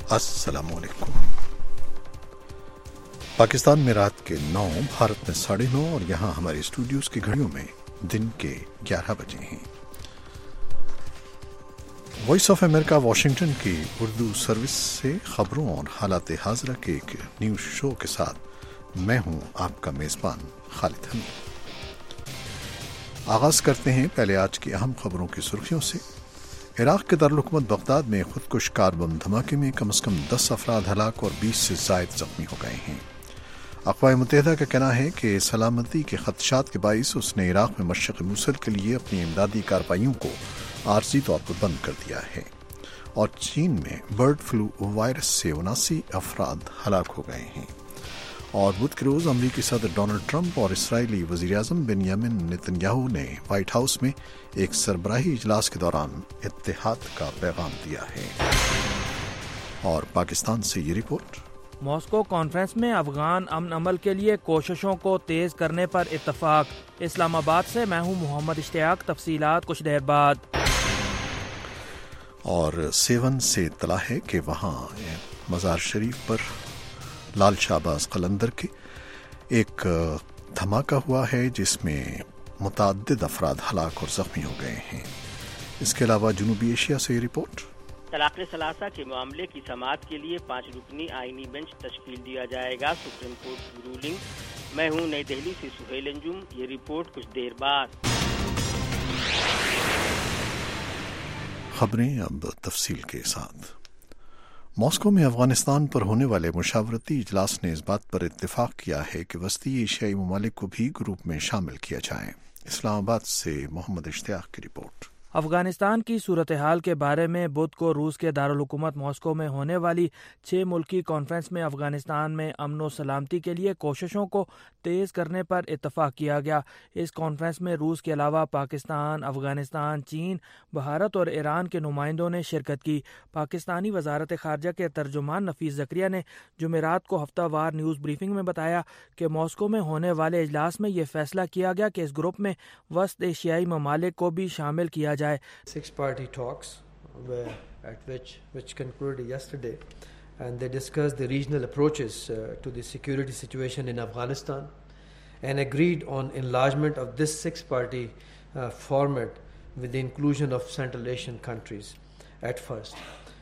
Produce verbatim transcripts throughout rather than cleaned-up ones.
السلام علیکم۔ پاکستان میں رات کے نو، بھارت میں ساڑھے نو اور یہاں ہمارے اسٹوڈیوز کی گھڑیوں میں دن کے گیارہ بجے ہیں۔ وائس آف امریکہ واشنگٹن کی اردو سروس سے خبروں اور حالات حاضرہ کے ایک نیوز شو کے ساتھ میں ہوں آپ کا میزبان خالد حمید۔ آغاز کرتے ہیں پہلے آج کی اہم خبروں کی سرخیوں سے۔ عراق کے دارالحکومت بغداد میں خودکش کار بم دھماکے میں کم از کم دس افراد ہلاک اور بیس سے زائد زخمی ہو گئے ہیں۔ اقوام متحدہ کا کہنا ہے کہ سلامتی کے خدشات کے باعث اس نے عراق میں مشرق موصل کے لیے اپنی امدادی کارروائیوں کو عارضی طور پر بند کر دیا ہے۔ اور چین میں برڈ فلو وائرس سے اناسی افراد ہلاک ہو گئے ہیں۔ اور بدھ کے روز امریکی صدر ڈونلڈ ٹرمپ اور اسرائیلی وزیر اعظم بنیامن نتن یاہو نے وائٹ ہاؤس میں ایک سربراہی اجلاس کے دوران اتحاد کا پیغام دیا ہے۔ اور پاکستان سے یہ رپورٹ۔ ماسکو کانفرنس میں افغان امن عمل کے لیے کوششوں کو تیز کرنے پر اتفاق۔ اسلام آباد سے میں ہوں محمد اشتیاق، تفصیلات کچھ دیر بعد۔ اور سیون سے اطلاع ہے کہ وہاں مزار شریف پر لال شہباز قلندر کے ایک دھماکہ ہوا ہے جس میں متعدد افراد ہلاک اور زخمی ہو گئے ہیں۔ اس کے علاوہ جنوبی ایشیا سے یہ رپورٹ۔ طلاق ثلاثہ کے معاملے کی سماعت کے لیے پانچ رکنی آئینی بینچ تشکیل دیا جائے گا، سپریم کورٹ کی رولنگ۔ میں ہوں نئی دہلی سے سہیل انجم، یہ رپورٹ کچھ دیر بعد۔ خبریں اب تفصیل کے ساتھ۔ ماسکو میں افغانستان پر ہونے والے مشاورتی اجلاس نے اس بات پر اتفاق کیا ہے کہ وسطی ایشیائی ممالک کو بھی گروپ میں شامل کیا جائے۔ اسلام آباد سے محمد اشتیاق کی رپورٹ۔ افغانستان کی صورتحال کے بارے میں بدھ کو روس کے دارالحکومت ماسکو میں ہونے والی چھ ملکی کانفرنس میں افغانستان میں امن و سلامتی کے لیے کوششوں کو تیز کرنے پر اتفاق کیا گیا۔ اس کانفرنس میں روس کے علاوہ پاکستان، افغانستان، چین، بھارت اور ایران کے نمائندوں نے شرکت کی۔ پاکستانی وزارت خارجہ کے ترجمان نفیس زکریا نے جمعرات کو ہفتہ وار نیوز بریفنگ میں بتایا کہ ماسکو میں ہونے والے اجلاس میں یہ فیصلہ کیا گیا کہ اس گروپ میں وسط ایشیائی ممالک کو بھی شامل کیا جائے۔ Six party talks were at which which concluded yesterday, and they discussed the regional approaches uh, to the security situation in Afghanistan and agreed on enlargement of this six party uh, format with the inclusion of Central Asian countries at first.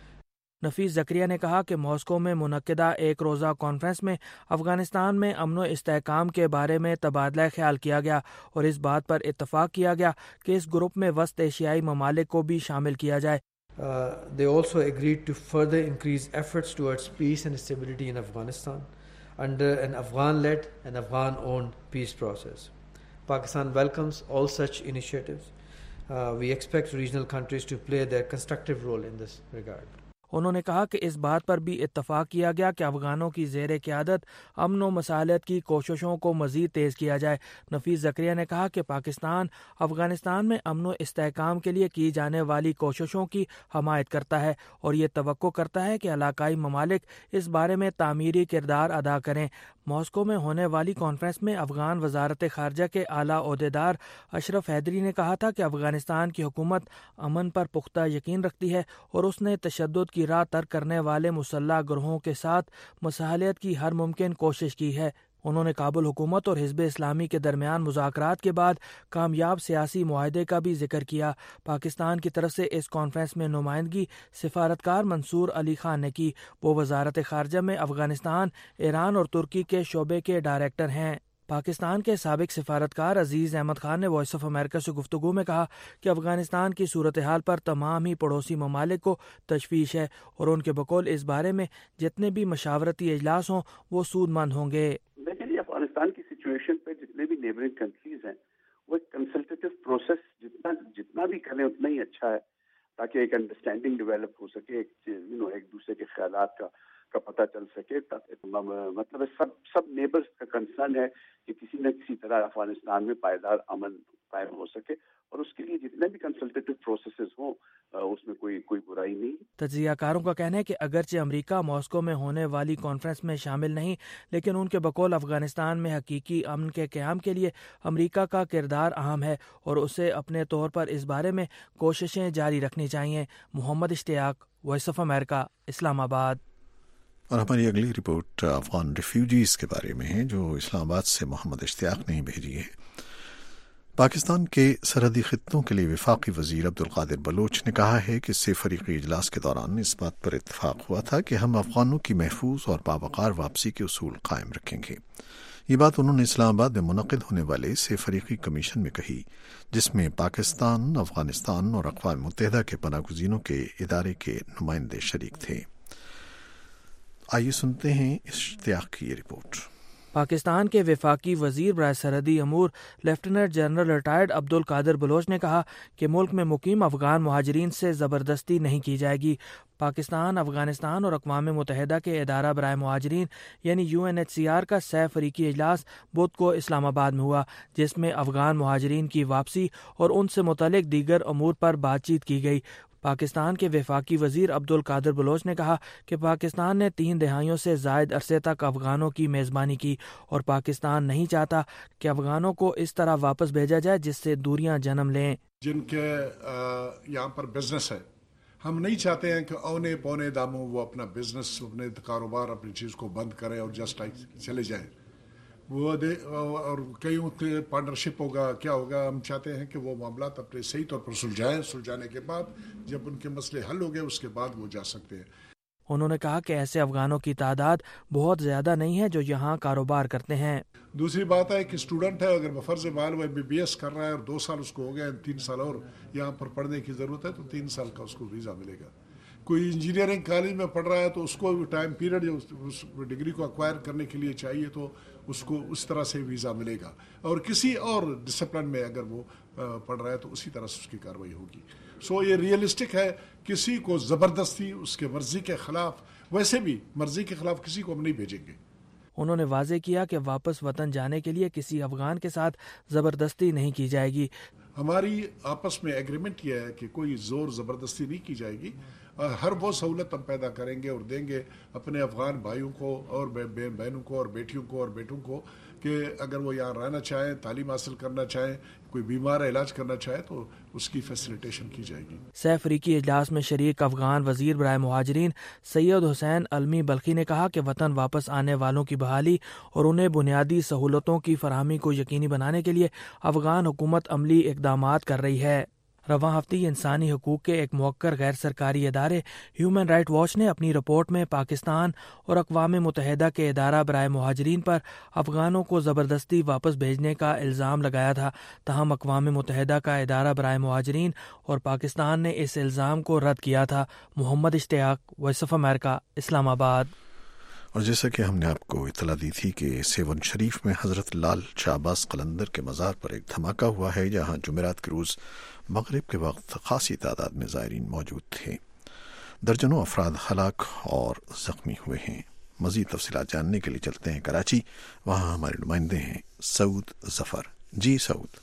نفیس زکریا نے کہا کہ Moscow میں منعقدہ ایک روزہ conference میں افغانستان میں امن و استحکام کے بارے میں تبادلہ خیال کیا گیا اور اس بات پر اتفاق کیا گیا کہ اس گروپ میں وسط ایشیائی ممالک کو بھی شامل کیا جائے۔ Uh, they also agreed to further increase efforts towards peace and stability in Afghanistan under an Afghan-led and Afghan-owned peace process. Pakistan welcomes all such initiatives. Uh, we expect regional countries to play their constructive role in this regard. انہوں نے کہا کہ اس بات پر بھی اتفاق کیا گیا کہ افغانوں کی زیر قیادت امن و مصالحت کی کوششوں کو مزید تیز کیا جائے۔ نفیس زکریا نے کہا کہ پاکستان افغانستان میں امن و استحکام کے لیے کی جانے والی کوششوں کی حمایت کرتا ہے اور یہ توقع کرتا ہے کہ علاقائی ممالک اس بارے میں تعمیری کردار ادا کریں۔ ماسکو میں ہونے والی کانفرنس میں افغان وزارت خارجہ کے اعلیٰ عہدیدار اشرف حیدری نے کہا تھا کہ افغانستان کی حکومت امن پر پختہ یقین رکھتی ہے اور اس نے تشدد کی راہ ترک کرنے والے مسلح گروہوں کے ساتھ مصالحت کی ہر ممکن کوشش کی ہے۔ انہوں نے کابل حکومت اور حزب اسلامی کے درمیان مذاکرات کے بعد کامیاب سیاسی معاہدے کا بھی ذکر کیا۔ پاکستان کی طرف سے اس کانفرنس میں نمائندگی سفارتکار منصور علی خان نے کی۔ وہ وزارت خارجہ میں افغانستان، ایران اور ترکی کے شعبے کے ڈائریکٹر ہیں۔ پاکستان کے سابق سفارتکار عزیز احمد خان نے وائس آف امریکہ سے گفتگو میں کہا کہ افغانستان کی صورتحال پر تمام ہی پڑوسی ممالک کو تشویش ہے اور ان کے بقول اس بارے میں جتنے بھی مشاورتی اجلاس ہوں وہ سود مند ہوں گے۔ لیکن افغانستان کی سچویشن پہ جتنے بھی نیبرنگ کنٹریز ہیں وہ ایک کنسلٹیو پروسیس جتنا جتنا بھی کریں اتنا ہی اچھا ہے، تاکہ ایک انڈرسٹینڈنگ ڈیولپ ہو سکے، ایک یو نو ایک دوسرے کے خیالات کا کا پتہ چل سکے۔ مطلب سب سب نیبرز کا کنسرن ہے کہ کسی نہ کسی طرح افغانستان میں پائیدار امن قائم ہو سکے، اور اس کے لیے جتنے بھی کنسلٹیو پروسیسز ہوں اس میں کوئی کوئی برائی نہیں۔ تجزیہ کاروں کا کہنا ہے کہ اگرچہ امریکہ ماسکو میں ہونے والی کانفرنس میں شامل نہیں، لیکن ان کے بقول افغانستان میں حقیقی امن کے قیام کے لیے امریکہ کا کردار اہم ہے اور اسے اپنے طور پر اس بارے میں کوششیں جاری رکھنی چاہیے۔ محمد اشتیاق، وائس آف امریکہ، اسلام آباد۔ اور ہماری اگلی رپورٹ افغان ریفیوجیز کے بارے میں ہے جو اسلام آباد سے محمد اشتیاق نے بھیجی ہے۔ پاکستان کے سرحدی خطوں کے لیے وفاقی وزیر عبدالقادر بلوچ نے کہا ہے کہ سے فریقی اجلاس کے دوران اس بات پر اتفاق ہوا تھا کہ ہم افغانوں کی محفوظ اور باوقار واپسی کے اصول قائم رکھیں گے۔ یہ بات انہوں نے اسلام آباد میں منعقد ہونے والے سے فریقی کمیشن میں کہی، جس میں پاکستان، افغانستان اور اقوام متحدہ کے پناہ گزینوں کے ادارے کے نمائندے شریک تھے۔ آئیے سنتے ہیں اشتیاق کی یہ رپورٹ۔ پاکستان کے وفاقی وزیر برائے سرحدی امور lieutenant general retired Abdul Qadir Baloch نے کہا کہ ملک میں مقیم افغان مہاجرین سے زبردستی نہیں کی جائے گی۔ پاکستان، افغانستان اور اقوام متحدہ کے ادارہ برائے مہاجرین یعنی U N H C R کا سہ فریقی اجلاس بدھ کو اسلام آباد میں ہوا، جس میں افغان مہاجرین کی واپسی اور ان سے متعلق دیگر امور پر بات چیت کی گئی۔ پاکستان کے وفاقی وزیر عبدالقادر بلوچ نے کہا کہ پاکستان نے تین دہائیوں سے زائد عرصے تک افغانوں کی میزبانی کی اور پاکستان نہیں چاہتا کہ افغانوں کو اس طرح واپس بھیجا جائے جس سے دوریاں جنم لیں۔ جن کے یہاں پر بزنس ہے، ہم نہیں چاہتے ہیں کہ اونے پونے داموں وہ اپنا بزنس، اپنے کاروبار، اپنی چیز کو بند کریں اور جسٹ چلے جائیں۔ وہ اور کئی پارٹنرشپ ہوگا، کیا ہوگا، ہم چاہتے ہیں کہ وہ معاملات اپنے صحیح طور پر سلجھائیں، سلجھانے کے بعد جب ان کے مسئلے حل ہو گئے اس کے بعد وہ جا سکتے ہیں۔ انہوں نے کہا کہ ایسے افغانوں کی تعداد بہت زیادہ نہیں ہے جو یہاں کاروبار کرتے ہیں۔ دوسری بات ہے کہ اسٹوڈنٹ ہے، اگر بفرض بال وہ ایم بی بی ایس کر رہا ہے اور دو سال اس کو ہو گیا، تین سال اور یہاں پر پڑھنے کی ضرورت ہے تو تین سال کا اس کو ویزا ملے گا۔ کوئی انجینئرنگ کالج میں پڑھ رہا ہے تو اس کو ٹائم پیریڈ اس ڈگری کو ایکوائر کرنے کے لیے چاہیے تو اس کو اس طرح سے ویزا ملے گا، اور کسی اور ڈسپلن میں اگر وہ پڑھ رہا ہے تو اسی طرح سے اس کی کارروائی ہوگی۔ سو یہ ریئلسٹک ہے، کسی کو زبردستی اس کے مرضی کے خلاف، ویسے بھی مرضی کے خلاف کسی کو ہم نہیں بھیجیں گے۔ انہوں نے واضح کیا کہ واپس وطن جانے کے لیے کسی افغان کے ساتھ زبردستی نہیں کی جائے گی۔ ہماری آپس میں ایگریمنٹ یہ ہے کہ کوئی زور زبردستی نہیں کی جائے گی، ہر وہ سہولت ہم پیدا کریں گے اور دیں گے اپنے افغان بھائیوں کو اور بہنوں کو اور بیٹیوں کو اور بیٹوں کو کہ اگر وہ یہاں رہنا چاہیں، تعلیم حاصل کرنا چاہیں، کوئی بیمار ہے علاج کرنا چاہے تو اس کی فیسیلیٹیشن کی جائے گی۔ سہ فریقی اجلاس میں شریک افغان وزیر برائے مہاجرین سید حسین علمی بلخی نے کہا کہ وطن واپس آنے والوں کی بحالی اور انہیں بنیادی سہولتوں کی فراہمی کو یقینی بنانے کے لیے افغان حکومت عملی اقدامات کر رہی ہے۔ رواں ہفتے انسانی حقوق کے ایک موقر غیر سرکاری ادارے ہیومن رائٹ واچ نے اپنی رپورٹ میں پاکستان اور اقوام متحدہ کے ادارہ برائے مہاجرین پر افغانوں کو زبردستی واپس بھیجنے کا الزام لگایا تھا، تاہم اقوام متحدہ کا ادارہ برائے مہاجرین اور پاکستان نے اس الزام کو رد کیا تھا۔ محمد اشتیاق، وائس آف امریکہ، اسلام آباد۔ اور جیسا کہ ہم نے آپ کو اطلاع دی تھی کہ سیون شریف میں حضرت لال شہباز قلندر کے مزار پر ایک دھماکہ ہوا ہے، جہاں جمعرات کے روز مغرب کے وقت خاصی تعداد میں زائرین موجود تھے۔ درجنوں افراد ہلاک اور زخمی ہوئے ہیں۔ مزید تفصیلات جاننے کے لیے چلتے ہیں کراچی، وہاں ہمارے نمائندے ہیں سعود ظفر۔ جی سعود۔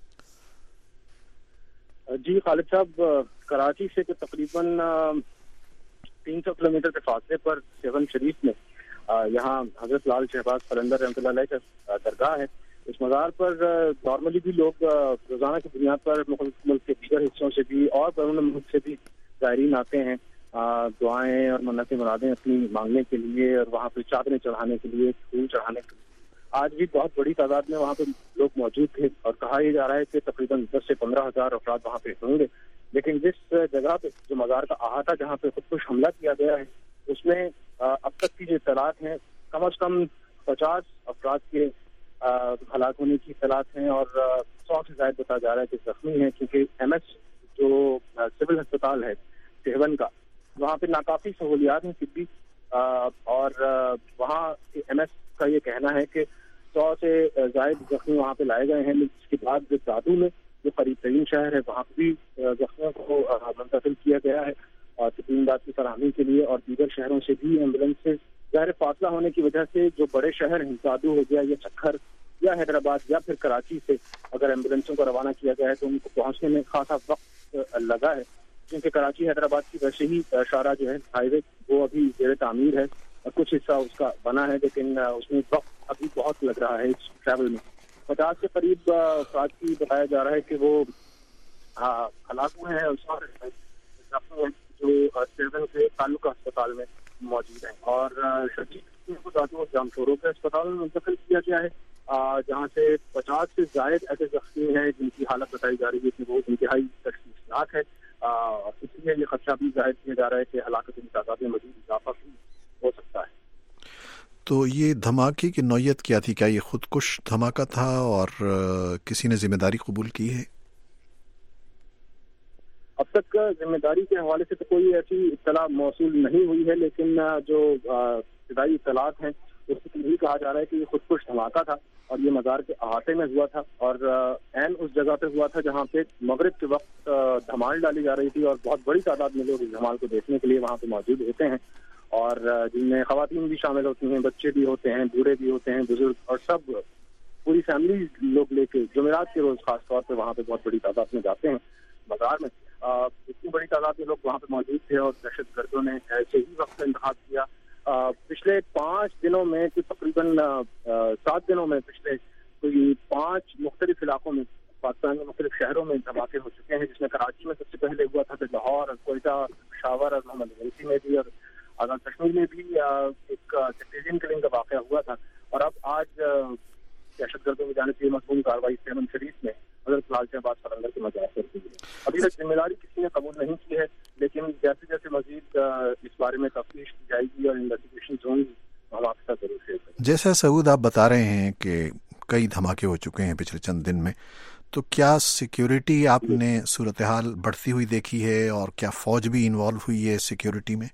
جی خالد صاحب، کراچی سے تقریباً تین سو کلو میٹر کے فاصلے پر سیون شریف میں یہاں حضرت لال شہباز قلندر رحمۃ اللہ علیہ کا درگاہ ہے۔ اس مزار پر نارملی بھی لوگ روزانہ کی بنیاد پر ملک کے دیگر حصوں سے بھی اور بیرون ملک سے بھی زائرین آتے ہیں دعائیں اور منتیں مرادیں اپنی مانگنے کے لیے اور وہاں پہ چادریں چڑھانے کے لیے، پھول چڑھانے کے لیے۔ آج بھی بہت بڑی تعداد میں وہاں پہ لوگ موجود تھے اور کہا یہ جا رہا ہے کہ تقریباً دس سے پندرہ ہزار افراد وہاں پہ ہوں گے، لیکن جس جگہ پہ جو مزار کا احاطہ جہاں پہ خودکش حملہ کیا گیا ہے اس میں اب تک کی جو اطلاعات ہیں کم از کم پچاس افراد کے ہلاک ہونے کی اطلاعات ہیں اور سو سے زائد بتایا جا رہا ہے کہ زخمی ہیں، کیونکہ ایم ایس جو سول ہسپتال ہے سیون کا، وہاں پہ ناکافی سہولیات ہیں طبی، اور وہاں ایم ایس کا یہ کہنا ہے کہ سو سے زائد زخمی وہاں پہ لائے گئے ہیں، جس کے بعد دادو میں جو قریب ترین شہر ہے وہاں بھی زخمیوں کو منتقل کیا گیا ہے اور طبی امداد کی فراہمی کے لیے، اور دیگر شہروں سے بھی ایمبولینس سے ظاہر فاصلہ ہونے کی وجہ سے جو بڑے شہر ہیں دادو ہو گیا یا چکھر یا حیدرآباد یا پھر کراچی سے اگر ایمبولینسوں کو روانہ کیا گیا ہے تو ان کو پہنچنے میں خاصا وقت لگا ہے، کیونکہ کراچی حیدرآباد کی ویسے ہی شاہراہ جو ہے ہائی وے وہ ابھی زیر تعمیر ہے اور کچھ حصہ اس کا بنا ہے، لیکن اس میں وقت ابھی بہت لگ رہا ہے اس ٹریول میں۔ پچاس کے قریب افراد کی بتایا جا رہا ہے کہ وہ ہلاک ہوئے ہیں اور جو سیون کے تعلقہ اسپتال میں موجود ہیں اور شدید کو ذاتی جامشوروں کے اسپتال میں منتقل کیا گیا ہے، جہاں سے پچاس سے زائد ایسے زخمی ہیں جن کی حالت بتائی جا رہی ہے کہ وہ انتہائی تشویشناک ہے. اس لیے یہ خدشہ بھی ظاہر کیا جا رہا ہے کہ ہلاکت کی تعداد میں مزید اضافہ بھی ہو سکتا ہے. تو یہ دھماکے کی نوعیت کیا تھی؟ کیا یہ خود کش دھماکہ تھا اور کسی نے ذمہ داری قبول کی ہے؟ اب تک ذمہ داری کے حوالے سے تو کوئی ایسی اطلاع موصول نہیں ہوئی ہے، لیکن جو ابتدائی اطلاعات ہیں اس میں یہی کہا جا رہا ہے کہ یہ خود کش دھماکہ تھا اور یہ مزار کے احاطے میں ہوا تھا اور عین اس جگہ پہ ہوا تھا جہاں پہ مغرب کے وقت دھمال ڈالی جا رہی تھی اور بہت بڑی تعداد میں لوگ اس دھمال کو دیکھنے کے لیے وہاں پہ موجود ہوتے ہیں اور جن میں خواتین بھی شامل ہوتی ہیں، بچے بھی ہوتے ہیں، بوڑھے بھی ہوتے ہیں، بزرگ، اور سب پوری فیملی لوگ لے کے جمعرات کے روز خاص طور پہ وہاں پہ بہت بڑی تعداد میں جاتے ہیں مزار میں. اتنی بڑی تعداد میں لوگ وہاں پہ موجود تھے اور دہشت گردوں نے ایسے ہی وقت کا انتخاب کیا. پچھلے پانچ دنوں میں تقریباً سات دنوں میں پچھلے کوئی پانچ مختلف علاقوں میں پاکستان کے مختلف شہروں میں دھماکے ہو چکے ہیں، جس میں کراچی میں سب سے پہلے ہوا تھا، پھر لاہور اور کوئٹہ اور پشاور اور محمد غنسی میں بھی اور آزاد کشمیر میں بھی ایک سٹیزین کلنگ کا واقعہ ہوا تھا. اور اب آج دہشت گردوں کی جانب سے مضمون کارروائی سیون شریف میں حضرت لال شہباز قلندر کے مزار پر کی ہے. ابھی تک ذمہ داری کسی نے قبول نہیں کی ہے، لیکن جیسے جیسے مزید اس بارے میں تفتیش کی جائے گی اور انویسٹیگیشن ہوں گی ہم آپ کے ساتھ ضرور شیئر کریں گے. جیسا سعود آپ بتا رہے ہیں کہ کئی دھماکے ہو چکے ہیں پچھلے چند دن میں، تو کیا سیکیورٹی آپ نے صورتحال بڑھتی ہوئی دیکھی ہے اور کیا فوج بھی انوالو ہوئی ہے سیکیورٹی میں؟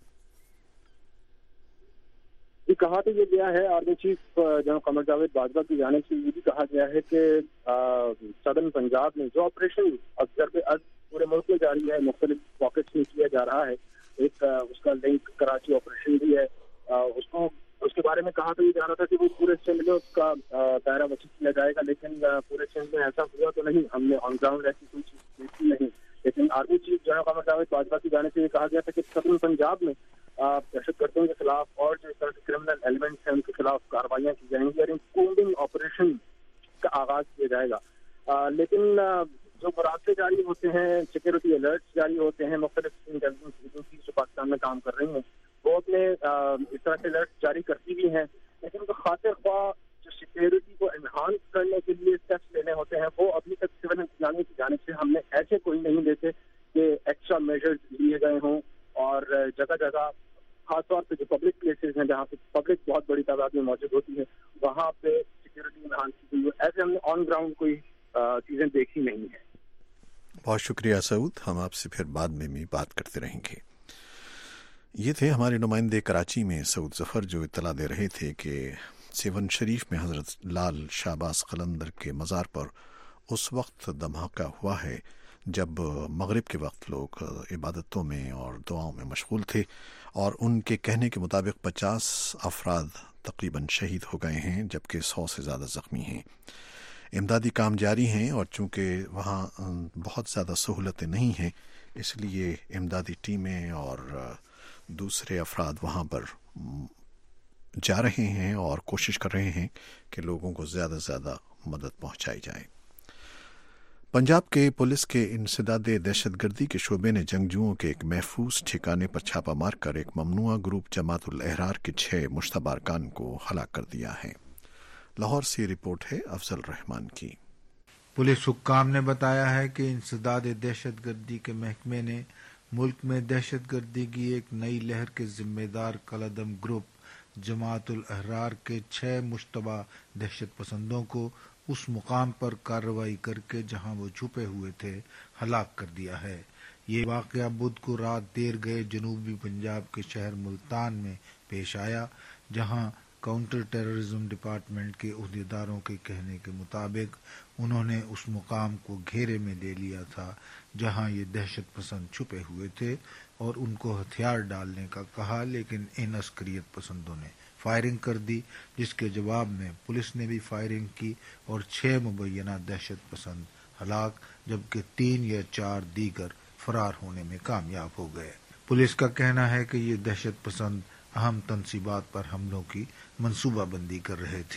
یہ کہا تو یہ گیا ہے آرمی چیف جناب قمر جاوید باجوہ کی جانب سے، یہ بھی کہا گیا ہے کہ سدرن پنجاب میں جو آپریشن ضرب ارض پورے ملک میں جاری ہے، مختلف پاکٹس میں کیا جا رہا ہے، ایک اس کا لنک کراچی آپریشن بھی ہے، اس کو اس کے بارے میں کہا تو یہ جا رہا تھا کہ وہ پورے سندھ میں اس کا دائرہ وسیع کیا جائے گا، لیکن پورے سندھ میں ایسا ہوا تو نہیں. ہم نے آن گراؤنڈ ایسی کوئی چیز دیکھی نہیں. لیکن آرمی چیف جناب قمر جاوید باجوہ کی جانب سے یہ کہا گیا تھا کہ سدرن پنجاب میں دہشت گردوں کے خلاف اور جو اس طرح کے کرمنل ایلیمنٹس ہیں ان کے خلاف کاروائیاں کی جائیں گی اور ان کومبنگ آپریشن کا آغاز کیا جائے گا. لیکن جو مراقبے جاری ہوتے ہیں، سیکورٹی الرٹس جاری ہوتے ہیں، مختلف انٹیلیجنس ایجنسیز جو پاکستان میں کام کر رہی ہیں وہ اپنے اس طرح کے الرٹس جاری کرتی بھی ہیں، لیکن جو خاطر خواہ جو سیکورٹی کو انہانس کرنے کے لیے اسٹیپس لینے ہوتے ہیں وہ ابھی تک سول انتظامیہ کی جانب سے ہم نے ایسے کوئی نہیں دیکھے کہ ایکسٹرا میجرز لیے گئے ہوں. اور جگہ جگہ خاص طور پہ جو پبلک پلیسز ہیں جہاں پہ پبلک بہت بڑی تعداد میں موجود ہوتی ہے وہاں پہ سیکورٹی انہانس کی گئی ہے. ایسے ہم نے آن گراؤنڈ کوئی چیزیں دیکھی نہیں ہیں. بہت شکریہ سعود، ہم آپ سے پھر بعد میں بھی بات کرتے رہیں گے. یہ تھے ہمارے نمائندے کراچی میں سعود ظفر جو اطلاع دے رہے تھے کہ سیون شریف میں حضرت لال شہباز قلندر کے مزار پر اس وقت دھماکہ ہوا ہے جب مغرب کے وقت لوگ عبادتوں میں اور دعاؤں میں مشغول تھے، اور ان کے کہنے کے مطابق پچاس افراد تقریباً شہید ہو گئے ہیں جبکہ سو سے زیادہ زخمی ہیں. امدادی کام جاری ہیں اور چونکہ وہاں بہت زیادہ سہولتیں نہیں ہیں اس لیے امدادی ٹیمیں اور دوسرے افراد وہاں پر جا رہے ہیں اور کوشش کر رہے ہیں کہ لوگوں کو زیادہ سے زیادہ مدد پہنچائی جائے. پنجاب کے پولیس کے انسداد دہشت گردی کے شعبے نے جنگجوؤں کے ایک محفوظ ٹھکانے پر چھاپہ مار کر ایک ممنوعہ گروپ جماعت الاحرار کے چھ مشتبہ ارکان کو ہلاک کر دیا ہے. لاہور سے رپورٹ ہے افضل رحمان کی. پولیس حکام نے بتایا ہے کہ انسداد دہشت گردی کے محکمے نے ملک میں دہشت گردی کی ایک نئی لہر کے ذمہ دار کالعدم گروپ جماعت الاحرار کے چھ مشتبہ دہشت پسندوں کو اس مقام پر کارروائی کر کے جہاں وہ چھپے ہوئے تھے ہلاک کر دیا ہے. یہ واقعہ بدھ کو رات دیر گئے جنوبی پنجاب کے شہر ملتان میں پیش آیا، جہاں کاؤنٹر ٹیررزم ڈپارٹمنٹ کے عہدیداروں کے کہنے کے مطابق انہوں نے اس مقام کو گھیرے میں لے لیا تھا جہاں یہ دہشت پسند چھپے ہوئے تھے اور ان کو ہتھیار ڈالنے کا کہا، لیکن ان عسکریت پسندوں نے فائرنگ کر دی، جس کے جواب میں پولیس نے بھی فائرنگ کی اور چھ مبینہ دہشت پسند ہلاک جبکہ تین یا چار دیگر فرار ہونے میں کامیاب ہو گئے. پولیس کا کہنا ہے کہ یہ دہشت پسند اہم تنصیبات پر حملوں کی منصوبہ بندی کر رہے تھے.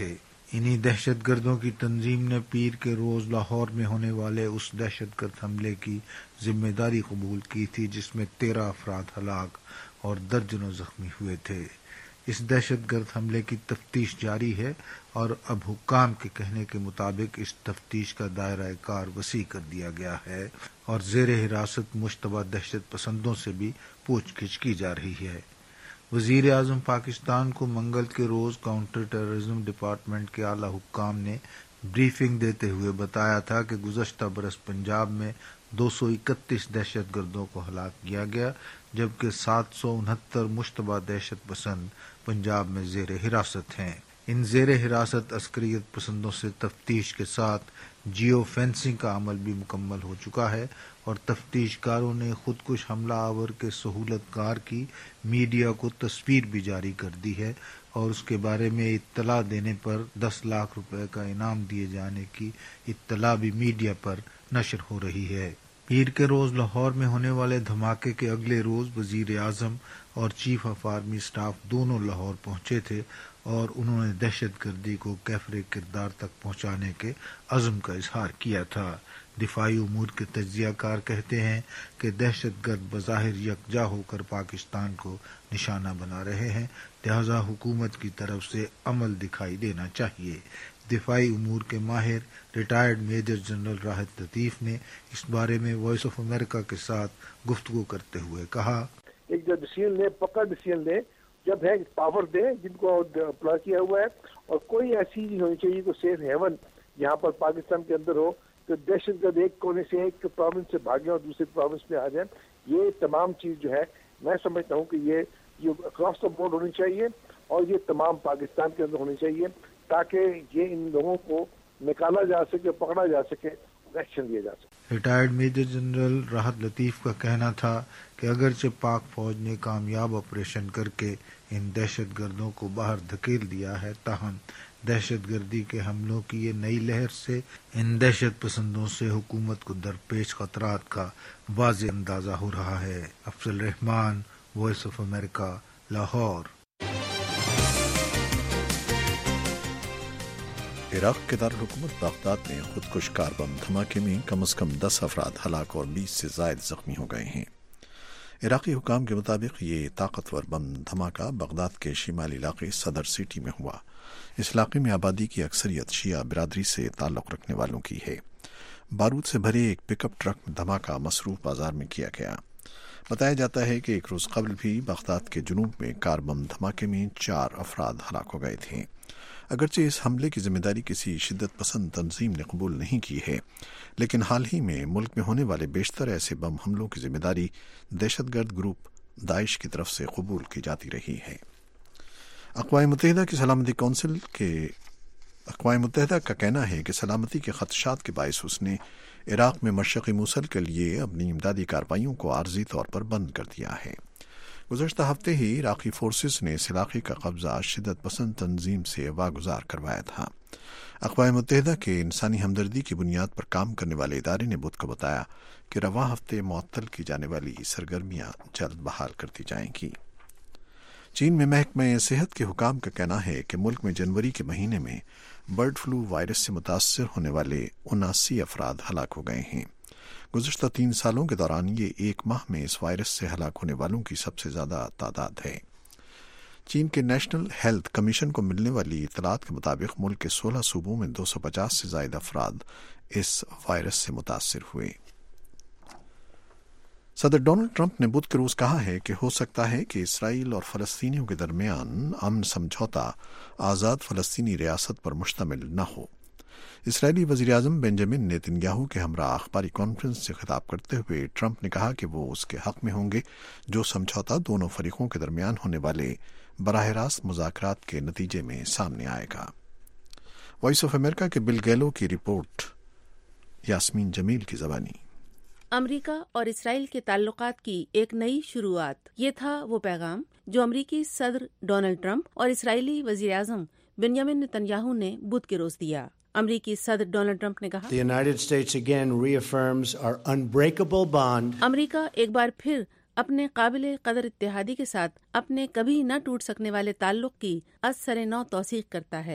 انہی دہشت گردوں کی تنظیم نے پیر کے روز لاہور میں ہونے والے اس دہشت گرد حملے کی ذمہ داری قبول کی تھی جس میں تیرہ افراد ہلاک اور درجنوں زخمی ہوئے تھے۔ اس دہشت گرد حملے کی تفتیش جاری ہے اور اب حکام کے کہنے کے مطابق اس تفتیش کا دائرہ کار وسیع کر دیا گیا ہے اور زیر حراست مشتبہ دہشت پسندوں سے بھی پوچھ گچھ کی جا رہی ہے۔ وزیر اعظم پاکستان کو منگل کے روز کاؤنٹر ٹیررزم ڈپارٹمنٹ کے اعلی حکام نے بریفنگ دیتے ہوئے بتایا تھا کہ گزشتہ برس پنجاب میں دو سو اکتیس دہشت گردوں کو ہلاک کیا گیا جبکہ سات سو انہتر مشتبہ دہشت پسند پنجاب میں زیر حراست ہیں۔ ان زیر حراست عسکریت پسندوں سے تفتیش کے ساتھ جیو فینسنگ کا عمل بھی مکمل ہو چکا ہے اور تفتیش کاروں نے خودکش حملہ آور کے سہولت کار کی میڈیا کو تصویر بھی جاری کر دی ہے اور اس کے بارے میں اطلاع دینے پر دس لاکھ روپے کا انعام دیے جانے کی اطلاع بھی میڈیا پر نشر ہو رہی ہے۔ پیر کے روز لاہور میں ہونے والے دھماکے کے اگلے روز وزیر اعظم اور چیف آف آرمی سٹاف دونوں لاہور پہنچے تھے اور انہوں نے دہشت گردی کو کیفر کردار تک پہنچانے کے عزم کا اظہار کیا تھا۔ دفاعی امور کے تجزیہ کار کہتے ہیں کہ دہشت گرد بظاہر یکجا ہو کر پاکستان کو نشانہ بنا رہے ہیں، لہذا حکومت کی طرف سے عمل دکھائی دینا چاہیے۔ دفاعی امور کے ماہر retired major general Rahat Latif نے اس بارے میں وائس آف امریکہ کے ساتھ گفتگو کرتے ہوئے کہا، ایک جو ڈیسیژن لے پکا ڈیسیژن لے، جب ہے پاور دے جن کو اپلائی کیا ہوا ہے، اور کوئی ایسی نہیں ہونی چاہیے کہ سیف ہیون یہاں پر پاکستان کے اندر ہو تو دہشت گرد ایک کونے سے ایک پروونس سے بھاگیں اور دوسرے پروونس میں آ جائیں۔ یہ تمام چیز جو ہے میں سمجھتا ہوں کہ یہ یہ اکراس دا بورڈ ہونی چاہیے اور یہ تمام پاکستان کے اندر ہونی چاہیے تاکہ یہ ان لوگوں کو نکالا جا سکے، پکڑا جا سکے، ایکشن لیا جا سکے۔ Retired major general Rahat Latif کا کہنا تھا کہ اگرچہ پاک فوج نے کامیاب آپریشن کر کے ان دہشت گردوں کو باہر دھکیل دیا ہے، تاہم دہشت گردی کے حملوں کی یہ نئی لہر سے ان دہشت پسندوں سے حکومت کو درپیش خطرات کا واضح اندازہ ہو رہا ہے۔ Afzal Rehman, Voice of America, Lahore. Iraq کے دارالحکومت بغداد میں خودکش کار بم دھماکے میں کم از کم دس افراد ہلاک اور بیس سے زائد زخمی ہو گئے ہیں۔ عراقی حکام کے مطابق یہ طاقتور بم دھماکہ بغداد کے شمالی علاقے صدر سٹی میں ہوا۔ اس علاقے میں آبادی کی اکثریت شیعہ برادری سے تعلق رکھنے والوں کی ہے۔ بارود سے بھرے ایک پک اپ ٹرک میں دھماکہ مصروف بازار میں کیا گیا۔ بتایا جاتا ہے کہ ایک روز قبل بھی بغداد کے جنوب میں کار بم دھماکے میں چار افراد ہلاک ہو گئے تھے۔ اگرچہ اس حملے کی ذمہ داری کسی شدت پسند تنظیم نے قبول نہیں کی ہے، لیکن حال ہی میں ملک میں ہونے والے بیشتر ایسے بم حملوں کی ذمہ داری دہشت گرد گروپ داعش کی طرف سے قبول کی جاتی رہی ہے۔ اقوام متحدہ کی سلامتی کونسل کے اقوام متحدہ کا کہنا ہے کہ سلامتی کے خدشات کے باعث اس نے عراق میں مشرقی موصل کے لیے اپنی امدادی کارروائیوں کو عارضی طور پر بند کر دیا ہے۔ گزشتہ ہفتے ہی عراقی فورسز نے اس علاقے کا قبضہ شدت پسند تنظیم سے واگزار کروایا تھا۔ اقوام متحدہ کے انسانی ہمدردی کی بنیاد پر کام کرنے والے ادارے نے بدھ کو بتایا کہ رواں ہفتے معطل کی جانے والی سرگرمیاں جلد بحال کر دی جائیں گی۔ چین میں محکمہ صحت کے حکام کا کہنا ہے کہ ملک میں جنوری کے مہینے میں برڈ فلو وائرس سے متاثر ہونے والے اناسی افراد ہلاک ہو گئے ہیں۔ گزشتہ تین سالوں کے دوران یہ ایک ماہ میں اس وائرس سے ہلاک ہونے والوں کی سب سے زیادہ تعداد ہے۔ چین کے نیشنل ہیلتھ کمیشن کو ملنے والی اطلاعات کے مطابق ملک کے سولہ صوبوں میں دو سو پچاس سے زائد افراد اس وائرس سے متاثر ہوئے۔ صدر ڈونلڈ ٹرمپ نے بدھ کے روز کہا ہے کہ ہو سکتا ہے کہ اسرائیل اور فلسطینیوں کے درمیان امن سمجھوتا آزاد فلسطینی ریاست پر مشتمل نہ ہو۔ اسرائیلی وزیراعظم بنجامن نیتن یاہو کے ہمراہ اخباری کانفرنس سے خطاب کرتے ہوئے ٹرمپ نے کہا کہ وہ اس کے حق میں ہوں گے جو سمجھوتا دونوں فریقوں کے درمیان ہونے والے براہ راست مذاکرات کے نتیجے میں سامنے آئے گا۔ وائس آف امریکہ کے بل گیلو کی رپورٹ، یاسمین جمیل کی زبانی۔ امریکہ اور اسرائیل کے تعلقات کی ایک نئی شروعات، یہ تھا وہ پیغام جو امریکی صدر ڈونلڈ ٹرمپ اور اسرائیلی وزیراعظم بنیامن نیتن یاہو نے بدھ کے روز دیا۔ امریکی صدر ڈونلڈ ٹرمپ نے کہا، The United States again reaffirms our unbreakable bond. امریکہ ایک بار پھر اپنے قابل قدر اتحادی کے ساتھ اپنے کبھی نہ ٹوٹ سکنے والے تعلق کی از سر نو توثیق کرتا ہے۔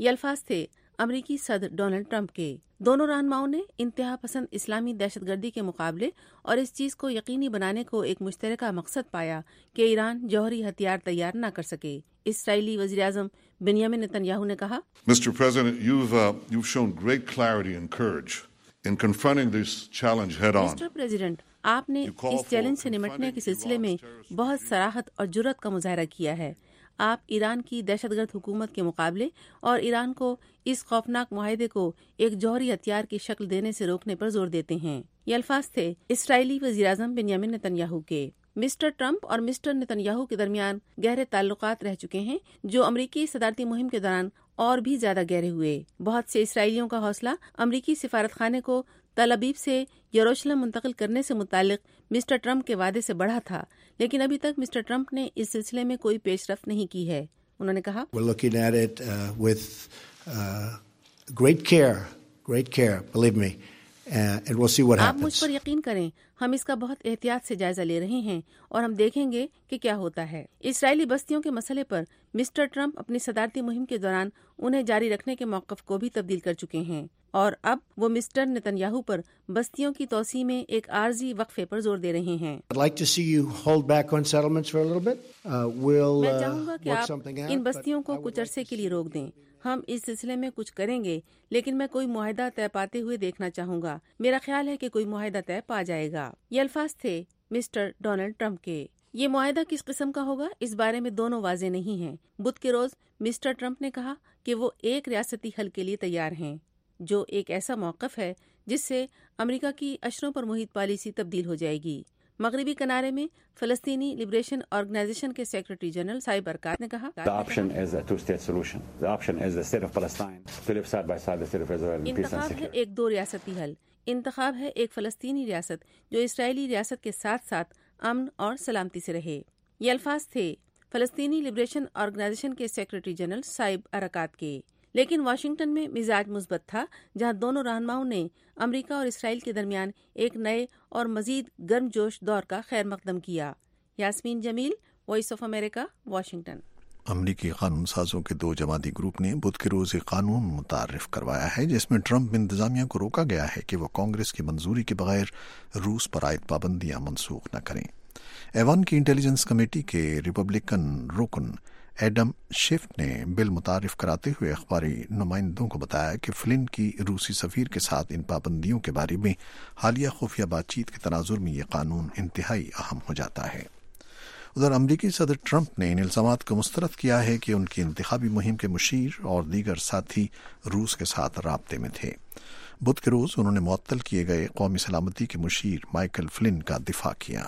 یہ الفاظ تھے امریکی صدر ڈونلڈ ٹرمپ کے۔ دونوں رہنماؤں نے انتہا پسند اسلامی دہشت گردی کے مقابلے اور اس چیز کو یقینی بنانے کو ایک مشترکہ مقصد پایا کہ ایران جوہری ہتھیار تیار نہ کر سکے۔ اسرائیلی وزیراعظم بنیامین نتن یاہو نے کہا، Mister President, you've, uh, you've shown great clarity and courage in confronting this challenge head on. Mister President, آپ نے اس چیلنج سے نمٹنے کے سلسلے میں بہت صراحت اور جرأت کا مظاہرہ کیا ہے۔ آپ ایران کی دہشت گرد حکومت کے مقابلے اور ایران کو اس خوفناک معاہدے کو ایک جوہری ہتھیار کی شکل دینے سے روکنے پر زور دیتے ہیں۔ یہ الفاظ تھے اسرائیلی وزیراعظم بنیامین نتن یاہو کے۔ مسٹر ٹرمپ اور مسٹر نتن یاہو کے درمیان گہرے تعلقات رہ چکے ہیں، جو امریکی صدارتی مہم کے دوران اور بھی زیادہ گہرے ہوئے۔ بہت سے اسرائیلیوں کا حوصلہ امریکی سفارت خانے کو تل ابیب سے یروشلم منتقل کرنے سے متعلق مسٹر ٹرمپ کے وعدے سے بڑھا تھا، لیکن ابھی تک مسٹر ٹرمپ نے اس سلسلے میں کوئی پیش رفت نہیں کی ہے۔ انہوں نے کہا، We're looking at it uh, with uh, great care, great care, believe me, uh, and we'll see what آپ مجھ happens. پر یقین کریں، ہم اس کا بہت احتیاط سے جائزہ لے رہے ہیں اور ہم دیکھیں گے کہ کیا ہوتا ہے۔ اسرائیلی بستیوں کے مسئلے پر مسٹر ٹرمپ اپنی صدارتی مہم کے دوران انہیں جاری رکھنے کے موقف کو بھی تبدیل کر چکے ہیں، اور اب وہ مسٹر نتن یاہو پر بستیوں کی توسیع میں ایک عارضی وقفے پر زور دے رہے ہیں۔ I'd like to see you hold back on settlements for a little bit. Uh, we'll میں uh, چاہوں گا کہ work آپ something out. ان بستیوں but کو I would کچھ like عرصے to کے لیے see- روک دیں۔ ہم اس سلسلے میں کچھ کریں گے، لیکن میں کوئی معاہدہ طے پاتے ہوئے دیکھنا چاہوں گا۔ میرا خیال ہے کہ کوئی معاہدہ طے پا جائے گا۔ یہ الفاظ تھے مسٹر ڈونلڈ ٹرمپ کے۔ یہ معاہدہ کس قسم کا ہوگا، اس بارے میں دونوں واضح نہیں ہیں۔ بدھ کے روز مسٹر ٹرمپ نے کہا کہ وہ ایک ریاستی حل کے لیے تیار ہیں، جو ایک ایسا موقف ہے جس سے امریکہ کی اشروں پر محیط پالیسی تبدیل ہو جائے گی۔ مغربی کنارے میں فلسطینی لبریشن آرگنائزیشن کے سیکرٹری جنرل صاحب ارکات نے کہا، The option is a two-state solution. The option is the state of Palestine to live side by side the state of Israel in peace and انتخاب ہے security. ایک دو ریاستی حل، انتخاب ہے ایک فلسطینی ریاست جو اسرائیلی ریاست کے ساتھ ساتھ امن اور سلامتی سے رہے۔ یہ الفاظ تھے فلسطینی لبریشن آرگنائزیشن کے سیکرٹری جنرل صاحب ارکات کے۔ لیکن واشنگٹن میں مزاج مثبت تھا، جہاں دونوں رہنماؤں نے امریکہ اور اسرائیل کے درمیان ایک نئے اور مزید گرم جوش دور کا خیر مقدم کیا۔ Yasmeen Jamil, Voice of America, Washington. امریکی قانون سازوں کے دو جماعتی گروپ نے بدھ کے روز ایک قانون متعارف کروایا ہے جس میں ٹرمپ انتظامیہ کو روکا گیا ہے کہ وہ کانگریس کی منظوری کے بغیر روس پر عائد پابندیاں منسوخ نہ کریں۔ ایوان کی انٹیلیجنس کمیٹی کے ریپبلکن رکن ایڈم شیف نے بل متعارف کراتے ہوئے اخباری نمائندوں کو بتایا کہ فلن کی روسی سفیر کے ساتھ ان پابندیوں کے بارے میں حالیہ خفیہ بات چیت کے تناظر میں یہ قانون انتہائی اہم ہو جاتا ہے۔ ادھر امریکی صدر ٹرمپ نے ان الزامات کو مسترد کیا ہے کہ ان کی انتخابی مہم کے مشیر اور دیگر ساتھی روس کے ساتھ رابطے میں تھے۔ بدھ کے روز انہوں نے معطل کیے گئے قومی سلامتی کے مشیر مائیکل فلن کا دفاع کیا۔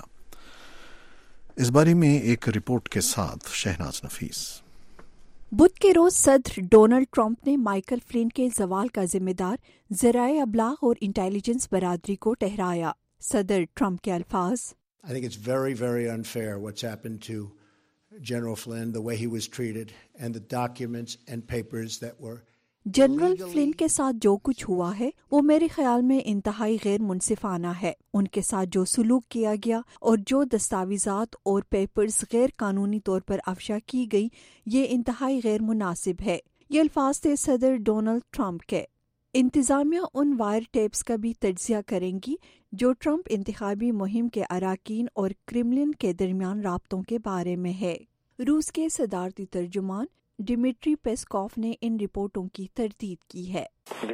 اس بارے میں ایک رپورٹ کے ساتھ شہناز نفیس۔ بدھ کے روز صدر ڈونلڈ ٹرمپ نے مائیکل فلن کے زوال کا ذمہ دار ذرائع ابلاغ اور انٹیلیجنس برادری کو ٹھہرایا۔ صدر ٹرمپ کے الفاظ، I think it's very, very unfair what's happened to General Flynn, the way he was treated, and the documents and papers that were general Flynn کے ساتھ جو کچھ ہوا ہے وہ میرے خیال میں انتہائی غیر منصفانہ ہے۔ ان کے ساتھ جو سلوک کیا گیا اور جو دستاویزات اور پیپرز غیر قانونی طور پر افشا کی گئی، یہ انتہائی غیر مناسب ہے۔ یہ الفاظ تھے صدر ڈونلڈ ٹرمپ کے۔ انتظامیہ ان وائر ٹیپس کا بھی تجزیہ کریں گی جو ٹرمپ انتخابی مہم کے اراکین اور کرملن کے درمیان رابطوں کے بارے میں ہے۔ روس کے صدارتی ترجمان ڈمیٹری پیسکوف نے ان رپورٹوں کی تردید کی ہے۔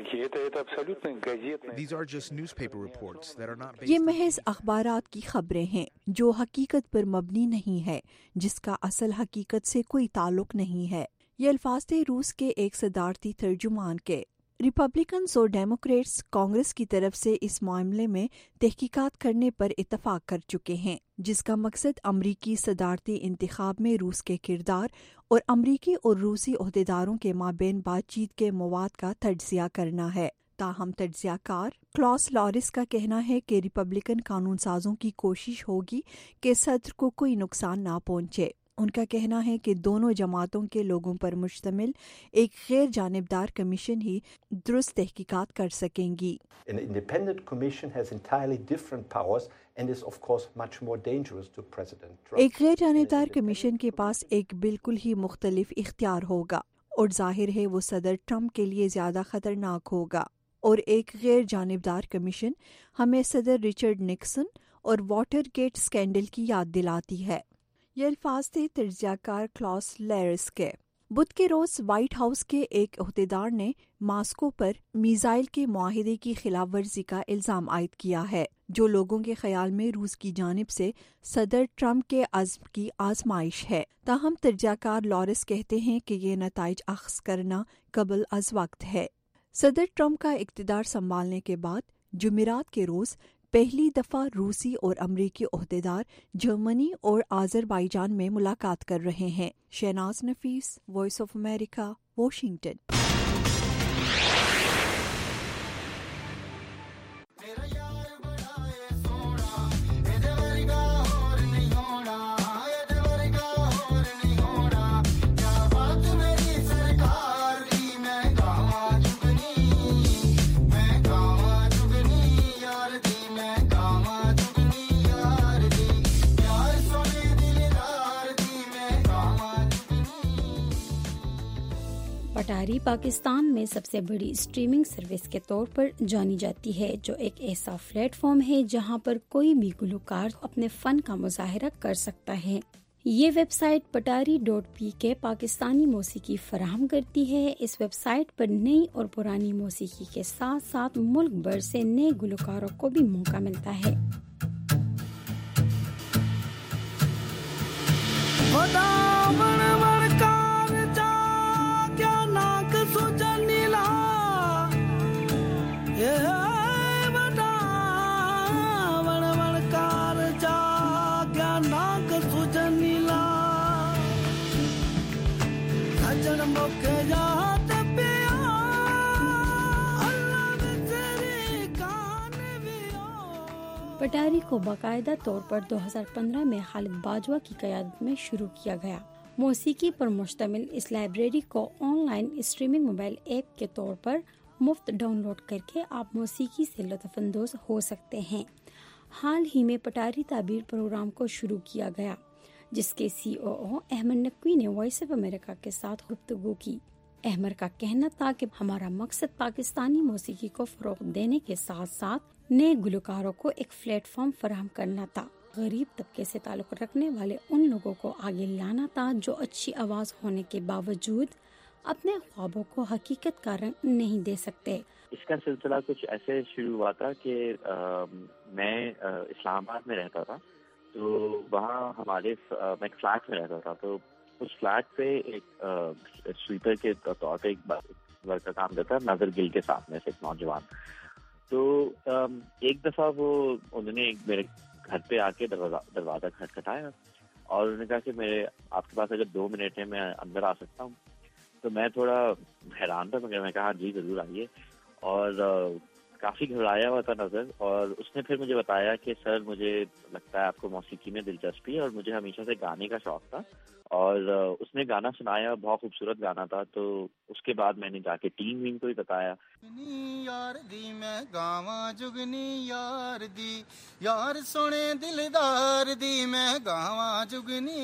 یہ محض اخبارات کی خبریں ہیں جو حقیقت پر مبنی نہیں ہے، جس کا اصل حقیقت سے کوئی تعلق نہیں ہے۔ یہ الفاظ تھے روس کے ایک صدارتی ترجمان کے۔ ریپبلکنز اور ڈیموکریٹس کانگریس کی طرف سے اس معاملے میں تحقیقات کرنے پر اتفاق کر چکے ہیں، جس کا مقصد امریکی صدارتی انتخاب میں روس کے کردار اور امریکی اور روسی عہدیداروں کے مابین بات چیت کے مواد کا تجزیہ کرنا ہے۔ تاہم تجزیہ کار کلاس لارس کا کہنا ہے کہ ریپبلکن قانون سازوں کی کوشش ہوگی کہ صدر کو کوئی نقصان نہ پہنچے۔ ان کا کہنا ہے کہ دونوں جماعتوں کے لوگوں پر مشتمل ایک غیر جانبدار کمیشن ہی درست تحقیقات کر سکیں گی۔ ایک غیر جانبدار کمیشن کے پاس ایک بالکل ہی مختلف اختیار ہوگا، اور ظاہر ہے وہ صدر ٹرمپ کے لیے زیادہ خطرناک ہوگا۔ اور ایک غیر جانبدار کمیشن ہمیں صدر رچرڈ نکسن اور واٹر گیٹ اسکینڈل کی یاد دلاتی ہے۔ یہ الفاظ تھے تجزیہ کار کلاس لیرس کے۔ بدھ کے روز وائٹ ہاؤس کے ایک عہدیدار نے ماسکو پر میزائل کے معاہدے کی خلاف ورزی کا الزام عائد کیا ہے، جو لوگوں کے خیال میں روس کی جانب سے صدر ٹرمپ کے عزم کی آزمائش ہے۔ تاہم تجزیہ کار لارس کہتے ہیں کہ یہ نتائج اخذ کرنا قبل از وقت ہے۔ صدر ٹرمپ کا اقتدار سنبھالنے کے بعد جمعرات کے روز پہلی دفعہ روسی اور امریکی عہدیدار جرمنی اور آذربائیجان میں ملاقات کر رہے ہیں۔ Shehnaz Nafees, Voice of America, Washington. Patari Pakistan میں سب سے بڑی اسٹریمنگ سروس کے طور پر جانی جاتی ہے، جو ایک ایسا پلیٹ فارم ہے جہاں پر کوئی بھی گلوکار اپنے فن کا مظاہرہ کر سکتا ہے۔ یہ website Patari dot P K پاکستانی موسیقی فراہم کرتی ہے۔ اس ویب سائٹ پر نئی اور پرانی موسیقی کے ساتھ ساتھ ملک بھر سے نئے گلوکاروں کو بھی موقع ملتا ہے۔ پٹاری کو باقاعدہ طور پر دو ہزار پندرہ میں خالد باجوہ کی قیادت میں شروع کیا گیا۔ موسیقی پر مشتمل اس لائبریری کو online streaming mobile app کے طور پر مفت ڈاؤن لوڈ کر کے آپ موسیقی سے لطف اندوز ہو سکتے ہیں۔ حال ہی میں پٹاری تعبیر پروگرام کو شروع کیا گیا، جس کے سی او او احمد نقوی نے وائس آف امریکہ کے ساتھ گفتگو کی۔ احمد کا کہنا تھا کہ ہمارا مقصد پاکستانی موسیقی کو فروغ دینے کے ساتھ ساتھ نئے گلوکاروں کو ایک پلیٹ فارم فراہم کرنا تھا، غریب طبقے سے تعلق رکھنے والے ان لوگوں کو آگے لانا تھا جو اچھی آواز ہونے کے باوجود اپنے خوابوں کو حقیقت کا رنگ نہیں دے سکتے۔ اس کا سلسلہ کچھ ایسے شروع ہوا تھا کہ میں اسلام آباد میں رہتا تھا، تو وہاں ہمارے میں ایک فلیٹ میں رہتا تھا، تو اس فلیٹ پہ ایک سویپر کے طور پہ ایک ورکر کام کرتا ہے نظر گل کے ساتھ میں سے ایک نوجوان۔ تو ایک دفعہ وہ انہوں نے میرے گھر پہ آ کے دروازہ دروازہ کھٹکھٹایا اور انہوں نے کہا کہ میرے آپ کے پاس اگر دو منٹ ہے میں اندر آ سکتا ہوں۔ تو میں تھوڑا حیران تھا، مگر میں کہا جی ضرور آئیے، اور کافی گھبرایا ہوا تھا نظر، اور اس نے پھر مجھے بتایا کہ سر مجھے لگتا ہے آپ کو موسیقی میں دلچسپی ہے، اور مجھے ہمیشہ سے گانے کا شوق تھا، اور اس نے گانا سنایا، بہت خوبصورت گانا تھا۔ تو اس کے بعد میں نے جا کے ٹیم ویم کو بھی بتایا۔ یار دی میں گاواں جگنی یار دی، یار سونے دلدار دی میں گاواں جگنی،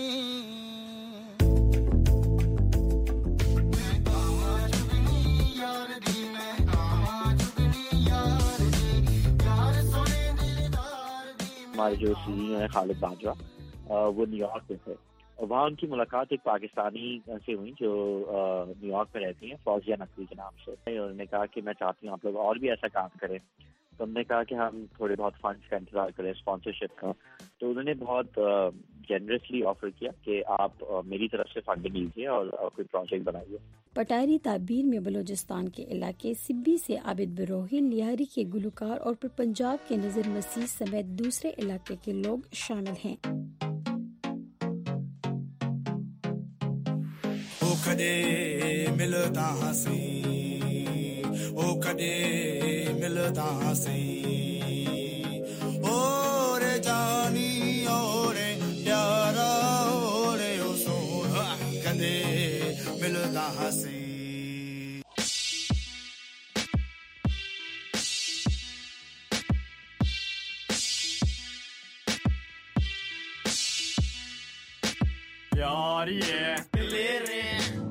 ہمارے جو سی ہیں خالد باجوہ، وہ نیو یارک میں تھے، اور وہاں ان کی ملاقات ایک پاکستانی سے ہوئی جو نیو یارک میں رہتی ہیں، فوزیہ نقوی کے نام سے۔ انہوں نے کہا کہ میں چاہتی ہوں آپ لوگ اور بھی ایسا کام کریں، تو ہم نے کہا کہ ہم تھوڑے بہت فنڈس کا انتظار کریں، اسپانسرشپ کا۔ تو انہوں نے بہت جنرسلی آفر کیا کہ آپ میری طرف سے فنڈنگ لیجیے اور کوئی پروجیکٹ بنائیے۔ پٹاری تعبیر میں بلوچستان کے علاقے سبی سے عابد بروہی، لیاری کے گلوکار اور پھر پنجاب کے نذیر مسیح سمیت دوسرے علاقے کے لوگ شامل ہیں۔ او کدے ملتا ہسی، او کدے ملتا ہسی، اور جانی اور پیارا اور سونا کدے ملتا ہسی۔ یار یہ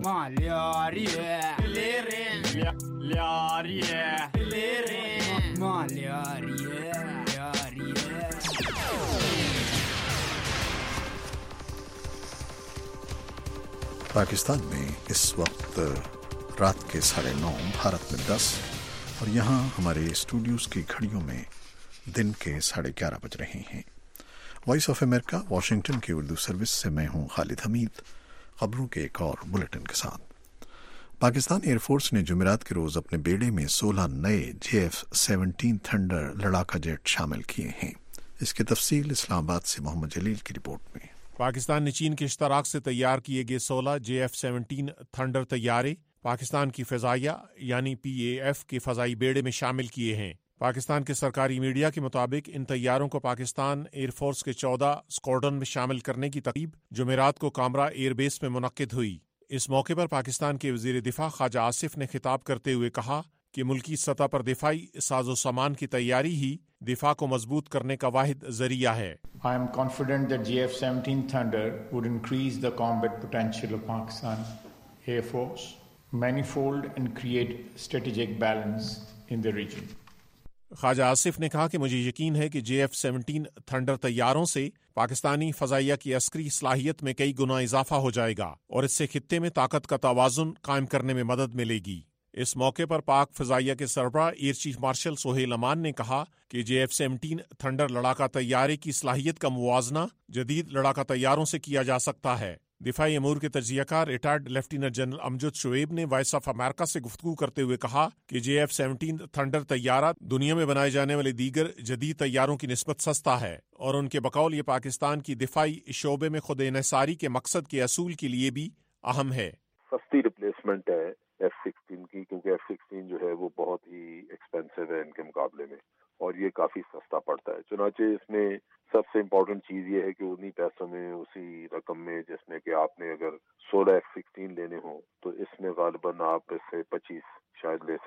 पाकिस्तान में इस वक्त रात के साढ़े नौ, भारत में दस और यहाँ हमारे स्टूडियोज की घड़ियों में दिन के साढ़े ग्यारह बज रहे हैं। वॉइस ऑफ अमेरिका वाशिंगटन की उर्दू सर्विस से मैं हूँ खालिद हमीद। खबरों के एक और बुलेटिन के साथ। पाकिस्तान एयरफोर्स ने जुमेरात के रोज अपने बेड़े में सोलह नए जे एफ सेवनटीन थंडर लड़ाका जेट शामिल किए हैं। इसकी तफसील इस्लामाबाद से मोहम्मद जलील की रिपोर्ट में। पाकिस्तान ने चीन के इश्तराक से तैयार किए गए सोलह जे एफ सेवनटीन थंडर तैयारे पाकिस्तान की फ़ज़ाइया यानी पी ए एफ के फ़ज़ाई बेड़े में शामिल किए हैं। पाकिस्तान के सरकारी मीडिया के मुताबिक इन तैयारों को पाकिस्तान एयरफोर्स के चौदह स्क्वाड्रन में शामिल करने की तकरीब जुमेरात को कामरा एयरबेस में मुनक्किद हुई। इस मौके पर पाकिस्तान के वज़ीर दिफा ख्वाजा आसिफ ने खिताब करते हुए कहा कि मुल्की सतह पर दिफाई साजो सामान की तैयारी ही दिफा को मजबूत करने का वाहिद जरिया है। I am confident that J F seventeen Thunder would increase the combat potential of Pakistan Air Force manifold and create strategic balance in the region. Khwaja Asif ने कहा कि मुझे यकीन है कि जे एफ सेवनटीन थंडर तैयारों से पाकिस्तानी फ़ज़ाइया की अस्करी सलाहियत में कई गुना इजाफा हो जाएगा और इससे खित्ते में ताकत का तवाज़ुन कायम करने में मदद मिलेगी। इस मौके पर पाक फ़ज़ाइया के सरबराह air chief marshal Sohail Aman ने कहा कि जे एफ सेवनटीन थंडर लड़ाका तैयारे की सलाहियत का मुवाजना जदीद लड़ाका तैयारों से किया जा सकता है। दिफाई अमूर के तजियाकार retired lieutenant general Amjad Shoaib ने वॉइस ऑफ अमेरिका से गुफ्तगू करते हुए कहा कि जे एफ सेवनटीन थंडर तैयारा दुनिया में बनाए जाने वाले दीगर जदीद तैयारों की निस्बत सस्ता है और उनके बकौल ये पाकिस्तान की दिफाई शोबे में खुद इन्हिसारी के मकसद के असूल के लिए भी अहम है। सस्ती रिप्लेसमेंट है एफ सिक्सटीन की, क्योंकि एफ सिक्सटीन जो है वो बहुत ही एक्सपेंसिव है इनके मुकाबले में और ये काफी सस्ता पड़ता है। चुनाचे इसमें सबसे इम्पोर्टेंट चीज ये है कि उन्हीं पैसों में, उसी रकम में जिसमें कि आपने अगर सोलह एफ सिक्सटीन लेने हो तो इसमें गालिबन आप इससे पच्चीस शायद ले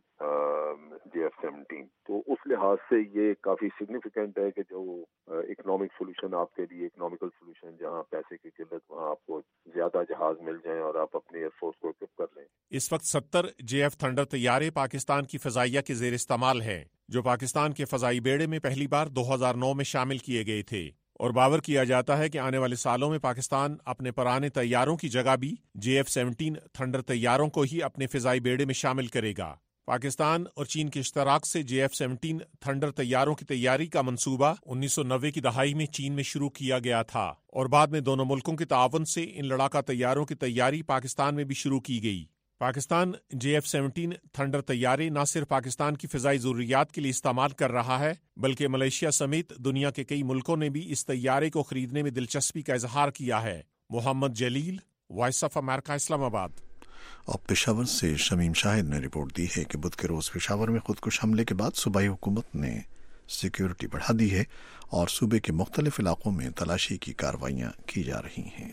सकें जे एफ सेवनटीन। तो उस लिहाज से ये काफी सिग्निफिकेंट है कि जो इकोनॉमिक सोल्यूशन आपके लिए, इकोनॉमिकल सोल्यूशन जहाँ पैसे की किल्लत वहाँ आपको ज्यादा जहाज मिल जाएं और आप अपने एयरफोर्स को इक्विप कर लें। इस वक्त सत्तर जे एफ थंडर तैयारे पाकिस्तान की फ़ज़ाइया के ज़ेर इस्तेमाल है जो पाकिस्तान के फ़ज़ाई बेड़े में पहली बार दो हज़ार नौ में शामिल किए गए थे और बावर किया जाता है कि आने वाले सालों में पाकिस्तान अपने पुराने तैयारों की जगह भी जे एफ सेवनटीन थंडर तैयारों को ही अपने फ़िज़ाई बेड़े में शामिल करेगा। पाकिस्तान और चीन के इश्तराक से जे एफ सेवनटीन थंडर तैयारों की तैयारी का मंसूबा उन्नीस सौ नब्बे की दहाई में चीन में शुरू किया गया था और बाद में दोनों मुल्कों के ताआवुन से इन लड़ाका तैयारों की तैयारी पाकिस्तान में भी शुरू की गई। Pakistan J F seventeen Thunder तैयारे न सिर्फ पाकिस्तान की फ़िज़ाई ज़रूरियात के लिए इस्तेमाल कर रहा है बल्कि मलेशिया समेत दुनिया के कई मुल्कों ने भी इस तैयारे को खरीदने में दिलचस्पी का इजहार किया है। Mohammad Jalil, Voice of America, Islamabad. और पेशावर से शमीम शाहिद ने रिपोर्ट दी है कि बुध के रोज पेशावर में खुदकुश हमले के बाद सूबाई हुकूमत ने सिक्योरिटी बढ़ा दी है और सूबे के मुख्तलिफ इलाकों में तलाशी की कार्रवाइयाँ की जा रही हैं।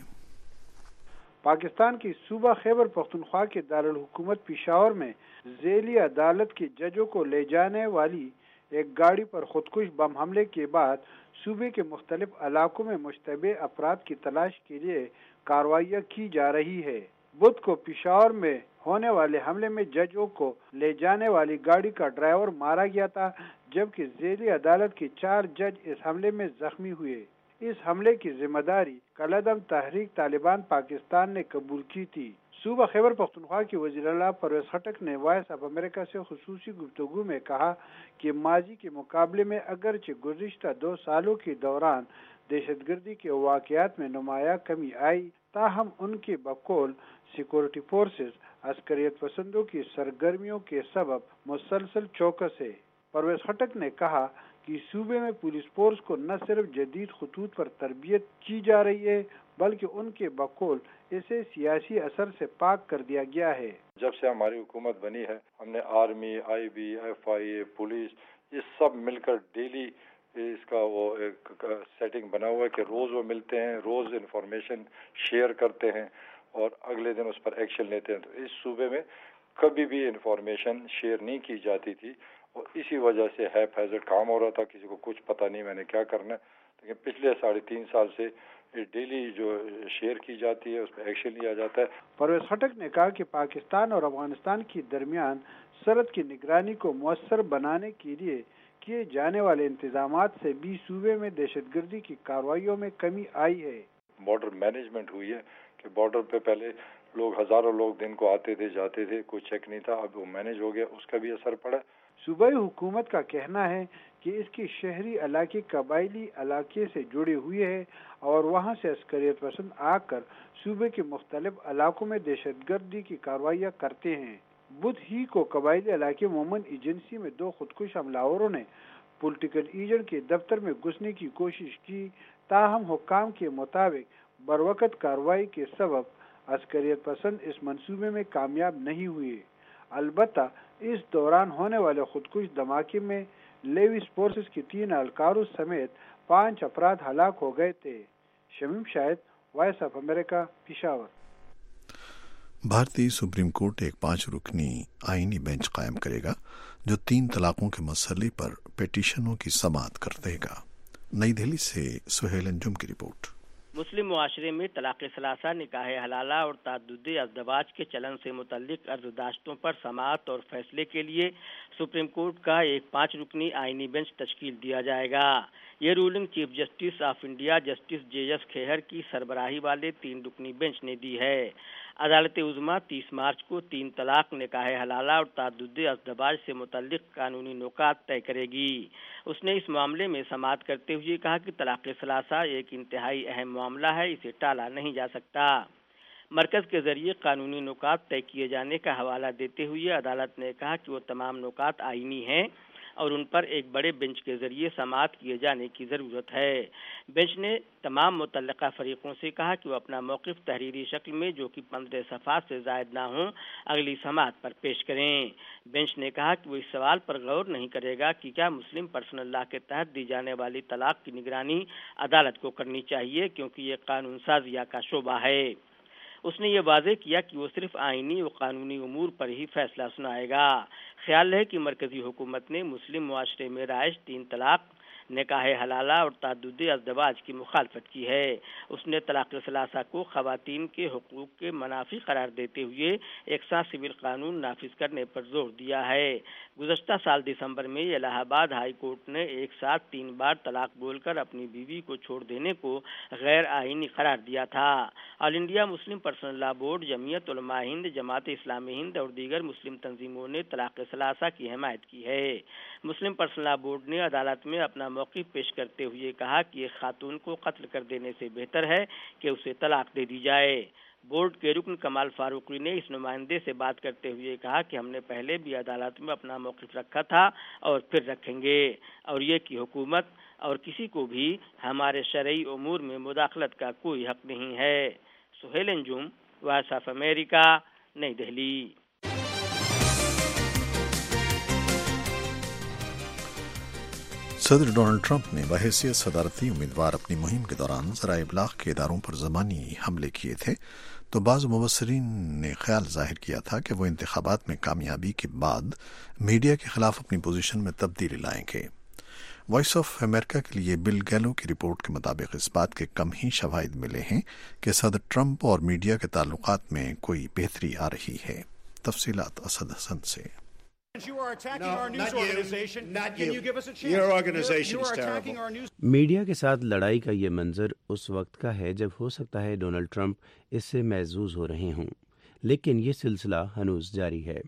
पाकिस्तान की सूबा खैबर पख्तूनख्वा के दारुल हुकूमत पेशावर में ज़ेली अदालत के जजों को ले जाने वाली एक गाड़ी पर खुदकुश बम हमले के बाद सूबे के मुख्तलिफ इलाकों में मुश्तबे अफराद की तलाश के लिए कार्रवाइयाँ की जा रही है। बुध को पेशावर में होने वाले हमले में जजों को ले जाने वाली गाड़ी का ड्राइवर मारा गया था जबकि ज़ेली अदालत के चार जज इस हमले में जख्मी हुए। इस हमले की जिम्मेदारी कलअदम तहरीक तालिबान पाकिस्तान ने कबूल की थी। सूबा खैबर पख्तूनख्वा के वज़ीर आला परवेज़ खटक ने वॉइस ऑफ अमेरिका से खुसूसी गुफ्तगू में कहा कि माजी के मुकाबले में अगरचे गुज़िश्ता दो सालों के दौरान दहशतगर्दी के वाक़यात में नुमाया कमी आई, ताहम उनके बकौल सिक्योरिटी फोर्सेस अस्करियत पसंदों की सरगर्मियों के सबब मुसलसल चौकस है। परवेज़ खटक ने कहा कि सूबे में पुलिस फोर्स को न सिर्फ जदीद खतूत पर तरबियत की जा रही है बल्कि उनके बकौल इसे सियासी असर से पाक कर दिया गया है। जब से हमारी हुकूमत बनी है हमने army, I B, F I A, police, ये सब मिलकर डेली इसका वो एक सेटिंग बना हुआ है कि रोज़ वो मिलते हैं, रोज़ इंफॉर्मेशन शेयर करते हैं और अगले दिन उस पर एक्शन लेते हैं। तो इस सूबे में कभी भी इंफॉर्मेशन शेयर नहीं की जाती थी और इसी वजह से हैप हैज़र्ड काम हो रहा था, किसी को कुछ पता नहीं मैंने क्या करना है। लेकिन पिछले साढ़े तीन साल से ڈیلی جو شیئر کی جاتی ہے اس پہ ایکشن لیا جاتا ہے. پرویز خٹک نے کہا کہ پاکستان اور افغانستان کے درمیان سرحد کی نگرانی کو مؤثر بنانے کے لیے کیے جانے والے انتظامات سے بھی صوبے میں دہشت گردی کی کارروائیوں میں کمی آئی ہے. بارڈر مینجمنٹ ہوئی ہے کہ بارڈر پہ پہلے لوگ ہزاروں لوگ دن کو آتے تھے جاتے تھے, کوئی چیک نہیں تھا, اب وہ مینج ہو گیا, اس کا بھی اثر پڑا. صوبائی حکومت کا کہنا ہے کہ اس کی شہری علاقے قبائلی علاقے سے جڑے ہوئے ہیں اور وہاں سے عسکریت پسند آ کر صوبے کے مختلف علاقوں میں دہشت گردی کی کارروائیاں کرتے ہیں. بدھ ہی کو قبائلی علاقے مومن ایجنسی میں دو خودکش حملہ آوروں نے پولیٹیکل ایجنٹ کے دفتر میں گھسنے کی کوشش کی, تاہم حکام کے مطابق بروقت کارروائی کے سبب عسکریت پسند اس منصوبے میں کامیاب نہیں ہوئے. البتہ اس دوران ہونے والے خودکش دھماکے میں لیویس فورسز کے تین اہلکاروں سمیت پانچ افراد ہلاک ہو گئے تھے. Shamim Shahid, voice of America, Peshawar. بھارتی سپریم کورٹ ایک پانچ رکنی آئینی بینچ قائم کرے گا جو تین طلاقوں کے مسئلے پر پیٹیشنوں کی سماعت کر دے گا. نئی دہلی سے سہیل انجم کی رپورٹ. مسلم معاشرے میں طلاق ثلاثہ, نکاح حلالہ اور تعدد ازدواج کے چلن سے متعلق عرضداشتوں پر سماعت اور فیصلے کے لیے سپریم کورٹ کا ایک پانچ رکنی آئینی بینچ تشکیل دیا جائے گا. یہ ruling chief justice of India justice J S Khehar کی سربراہی والے تین رکنی بینچ نے دی ہے. عدالت عظمیٰ تیس مارچ کو تین طلاق, نکاح حلالہ اور تعدد ازدواج سے متعلق قانونی نکات طے کرے گی. اس نے اس معاملے میں سماعت کرتے ہوئے کہا کہ طلاق ثلاثہ ایک انتہائی اہم معاملہ ہے, اسے ٹالا نہیں جا سکتا. مرکز کے ذریعے قانونی نکات طے کیے جانے کا حوالہ دیتے ہوئے عدالت نے کہا کہ وہ تمام نکات آئینی ہیں اور ان پر ایک بڑے بینچ کے ذریعے سماعت کیے جانے کی ضرورت ہے. بینچ نے تمام متعلقہ فریقوں سے کہا کہ وہ اپنا موقف تحریری شکل میں, جو کہ پندرہ صفحات سے زائد نہ ہوں, اگلی سماعت پر پیش کریں. بینچ نے کہا کہ وہ اس سوال پر غور نہیں کرے گا کہ کیا مسلم پرسنل لاء کے تحت دی جانے والی طلاق کی نگرانی عدالت کو کرنی چاہیے, کیونکہ یہ قانون سازیہ کا شعبہ ہے. اس نے یہ واضح کیا کہ وہ صرف آئینی و قانونی امور پر ہی فیصلہ سنائے گا. خیال ہے کہ مرکزی حکومت نے مسلم معاشرے میں رائج تین طلاق, نکاح حلالہ اور تعدد ازدواج کی مخالفت کی ہے. اس نے طلاق ثلاثہ کو خواتین کے حقوق کے منافی قرار دیتے ہوئے یکساں سول قانون نافذ کرنے پر زور دیا ہے. گزشتہ سال دسمبر میں الہ آباد ہائی کورٹ نے ایک ساتھ تین بار طلاق بول کر اپنی بیوی کو چھوڑ دینے کو غیر آئینی قرار دیا تھا. All India Muslim personal law board, Jamiat Ulama Hind, Jamaat Islami Hind اور دیگر مسلم تنظیموں نے طلاق ثلاثہ کی حمایت کی ہے. مسلم پرسنل لاء بورڈ نے عدالت میں اپنا موقف پیش کرتے ہوئے کہا کہ ایک خاتون کو قتل کر دینے سے بہتر ہے کہ اسے طلاق دے دی جائے. بورڈ کے رکن کمال فاروقی نے اس نمائندے سے بات کرتے ہوئے کہا کہ ہم نے پہلے بھی عدالت میں اپنا موقف رکھا تھا اور پھر رکھیں گے, اور یہ کہ حکومت اور کسی کو بھی ہمارے شرعی امور میں مداخلت کا کوئی حق نہیں ہے. Sohail Anjum, voice of America, New Delhi. صدر ڈونلڈ ٹرمپ نے بحیثیت صدارتی امیدوار اپنی مہم کے دوران ذرائع ابلاغ کے اداروں پر زبانی حملے کیے تھے, تو بعض مبصرین نے خیال ظاہر کیا تھا کہ وہ انتخابات میں کامیابی کے بعد میڈیا کے خلاف اپنی پوزیشن میں تبدیلی لائیں گے. وائس آف امریکہ کے لیے بل گیلو کی رپورٹ کے مطابق اس بات کے کم ہی شواہد ملے ہیں کہ صدر ٹرمپ اور میڈیا کے تعلقات میں کوئی بہتری آ رہی ہے. تفصیلات اسد حسن سے. میڈیا کے ساتھ لڑائی کا یہ منظر اس وقت کا ہے جب ہو سکتا ہے ڈونلڈ ٹرمپ اس سے محظوظ ہو رہے ہوں, لیکن یہ سلسلہ ہنوز جاری ہے.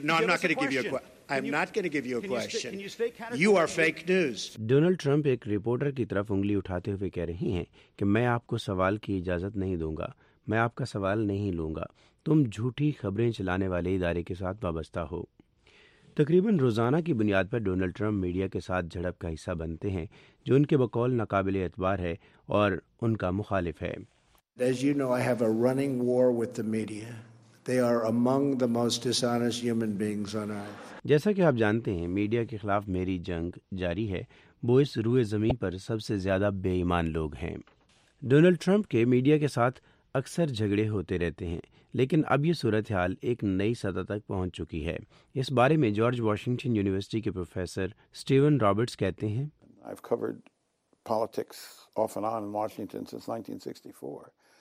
ڈونلڈ ٹرمپ ایک رپورٹر کی طرف انگلی اٹھاتے ہوئے کہہ رہے ہیں کہ میں آپ کو سوال کی اجازت نہیں دوں گا, میں آپ کا سوال نہیں لوں گا, تم جھوٹی خبریں چلانے والے ادارے کے ساتھ وابستہ ہو. تقریباً روزانہ کی بنیاد پر ڈونلڈ ٹرمپ میڈیا کے ساتھ جھڑپ کا حصہ بنتے ہیں, جو ان کے بقول ناقابل اعتبار ہے اور ان کا مخالف ہے. As you know, I have a running war with the media. They are among the most dishonest human beings on earth. جیسا کہ آپ جانتے ہیں, میڈیا کے خلاف میری جنگ جاری ہے. وہ اس روئے زمین پر سب سے زیادہ بے ایمان لوگ ہیں. ڈونلڈ ٹرمپ کے میڈیا کے ساتھ اکثر جھگڑے ہوتے رہتے ہیں, لیکن اب یہ صورتحال ایک نئی سطح تک پہنچ چکی ہے. اس بارے میں جارج واشنگٹن یونیورسٹی کے پروفیسر اسٹیون رابرٹس کہتے ہیں, I've covered politics off and on in Washington since nineteen sixty-four.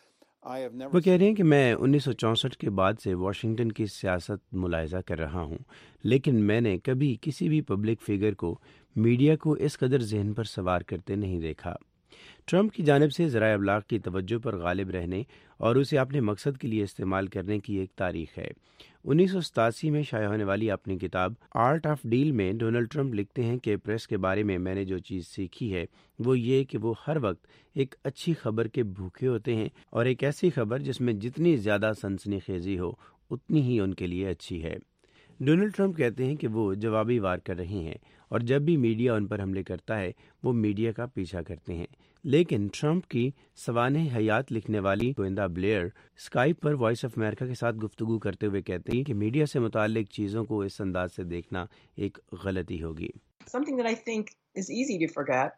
وہ کہہ رہے ہیں کہ میں انیس سو چونسٹھ کے بعد سے واشنگٹن کی سیاست ملاحظہ کر رہا ہوں، لیکن میں نے کبھی کسی بھی پبلک فگر کو میڈیا کو اس قدر ذہن پر سوار کرتے نہیں دیکھا۔ ٹرمپ کی جانب سے ذرائع ابلاغ کی توجہ پر غالب رہنے اور اسے اپنے مقصد کے لیے استعمال کرنے کی ایک تاریخ ہے۔ انیس سو ستاسی میں شائع ہونے والی اپنی کتاب آرٹ آف ڈیل میں ڈونلڈ ٹرمپ لکھتے ہیں کہ پریس کے بارے میں میں نے جو چیز سیکھی ہے وہ یہ کہ وہ ہر وقت ایک اچھی خبر کے بھوکے ہوتے ہیں، اور ایک ایسی خبر جس میں جتنی زیادہ سنسنی خیزی ہو اتنی ہی ان کے لیے اچھی ہے۔ ڈونلڈ ٹرمپ کہتے ہیں کہ وہ جوابی وار کر رہے ہیں، اور جب بھی میڈیا ان پر حملے کرتا ہے وہ میڈیا کا پیچھا کرتے ہیں، لیکن ٹرمپ کی سوانح حیات لکھنے والی گویندا بلیئر اسکائپ پر وائس آف امریکہ کے ساتھ گفتگو کرتے ہوئے کہتے ہیں کہ میڈیا سے متعلق چیزوں کو اس انداز سے دیکھنا ایک غلطی ہوگی۔ Something that I think is easy to forget.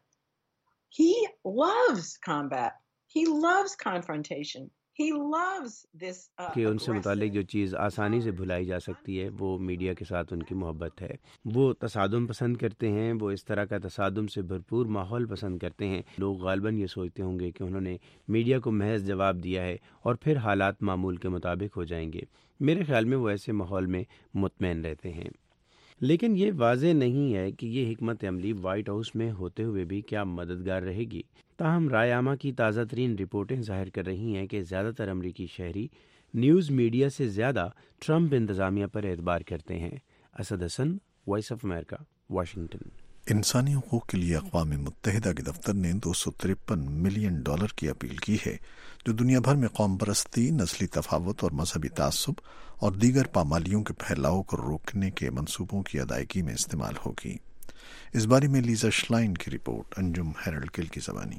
He loves combat. He loves confrontation. He loves this uh, کہ ان سے متعلق جو چیز آسانی سے بھلائی جا سکتی ہے وہ میڈیا کے ساتھ ان کی محبت ہے۔ وہ تصادم پسند کرتے ہیں، وہ اس طرح کا تصادم سے بھرپور ماحول پسند کرتے ہیں۔ لوگ غالباً یہ سوچتے ہوں گے کہ انہوں نے میڈیا کو محض جواب دیا ہے اور پھر حالات معمول کے مطابق ہو جائیں گے۔ میرے خیال میں وہ ایسے ماحول میں مطمئن رہتے ہیں، لیکن یہ واضح نہیں ہے کہ یہ حکمت عملی وائٹ ہاؤس میں ہوتے ہوئے بھی کیا مددگار رہے گی۔ تاہم رائے عامہ کی تازہ ترین رپورٹیں ظاہر کر رہی ہیں کہ زیادہ تر امریکی شہری نیوز میڈیا سے زیادہ ٹرمپ انتظامیہ پر اعتبار کرتے ہیں۔ Asad Hasan, voice of America, Washington. انسانی حقوق کے لیے اقوام متحدہ کے دفتر نے دو سو ترپن ملین ڈالر کی اپیل کی ہے جو دنیا بھر میں قوم پرستی، نسلی تفاوت اور مذہبی تعصب اور دیگر پامالیوں کے پھیلاؤ کو روکنے کے منصوبوں کی ادائیگی میں استعمال ہوگی۔ اس بارے میں لیزا شلائن کی رپورٹ، انجم ہیرلڈ کل کی زبانی۔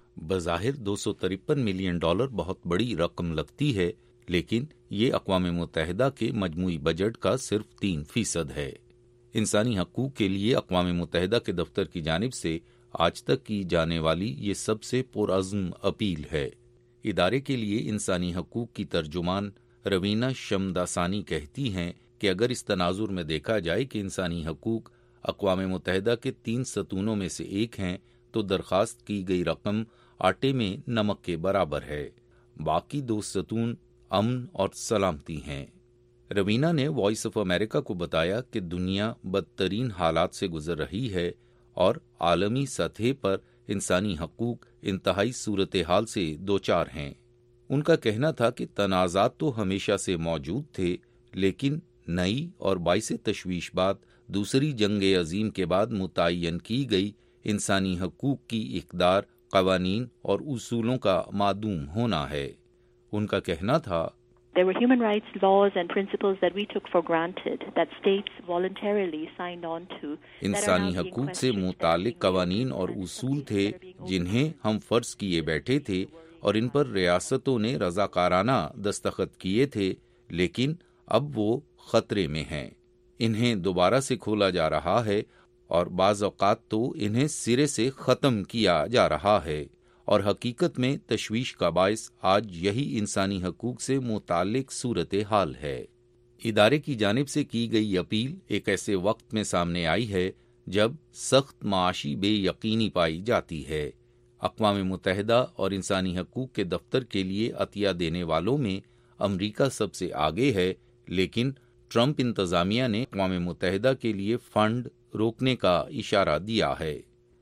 بظاہر دو سو ترپن ملین ڈالر بہت بڑی رقم لگتی ہے، لیکن یہ اقوام متحدہ کے مجموعی بجٹ کا صرف تین فیصد ہے۔ انسانی حقوق کے لیے اقوام متحدہ کے دفتر کی جانب سے آج تک کی جانے والی یہ سب سے پرعزم اپیل ہے۔ ادارے کے لیے انسانی حقوق کی ترجمان روینہ شمداسانی کہتی ہیں کہ اگر اس تناظر میں دیکھا جائے کہ انسانی حقوق اقوام متحدہ کے تین ستونوں میں سے ایک ہیں تو درخواست کی گئی رقم آٹے میں نمک کے برابر ہے۔ باقی دو ستون امن اور سلامتی ہیں۔ روینہ نے وائس آف امریکہ کو بتایا کہ دنیا بدترین حالات سے گزر رہی ہے اور عالمی سطح پر انسانی حقوق انتہائی صورتحال سے دوچار ہیں۔ ان کا کہنا تھا کہ تنازعات تو ہمیشہ سے موجود تھے، لیکن نئی اور باعث تشویش بات دوسری جنگ عظیم کے بعد متعین کی گئی انسانی حقوق کی اقدار، قوانین اور اصولوں کا معدوم ہونا ہے۔ ان کا کہنا تھا There were human rights laws and principles that we took for granted that states voluntarily signed on to. انسانی حقوق سے متعلق قوانین اور اصول تھے جنہیں ہم فرض کیے بیٹھے تھے اور ان پر ریاستوں نے رضاکارانہ دستخط کیے تھے، لیکن اب وہ خطرے میں ہیں۔ انہیں دوبارہ سے کھولا جا رہا ہے اور بعض اوقات تو انہیں سرے سے ختم کیا جا رہا ہے، اور حقیقت میں تشویش کا باعث آج یہی انسانی حقوق سے متعلق صورتحال ہے۔ ادارے کی جانب سے کی گئی اپیل ایک ایسے وقت میں سامنے آئی ہے جب سخت معاشی بے یقینی پائی جاتی ہے۔ اقوام متحدہ اور انسانی حقوق کے دفتر کے لیے عطیہ دینے والوں میں امریکہ سب سے آگے ہے، لیکن ٹرمپ انتظامیہ نے اقوام متحدہ کے لیے فنڈ روکنے کا اشارہ دیا ہے۔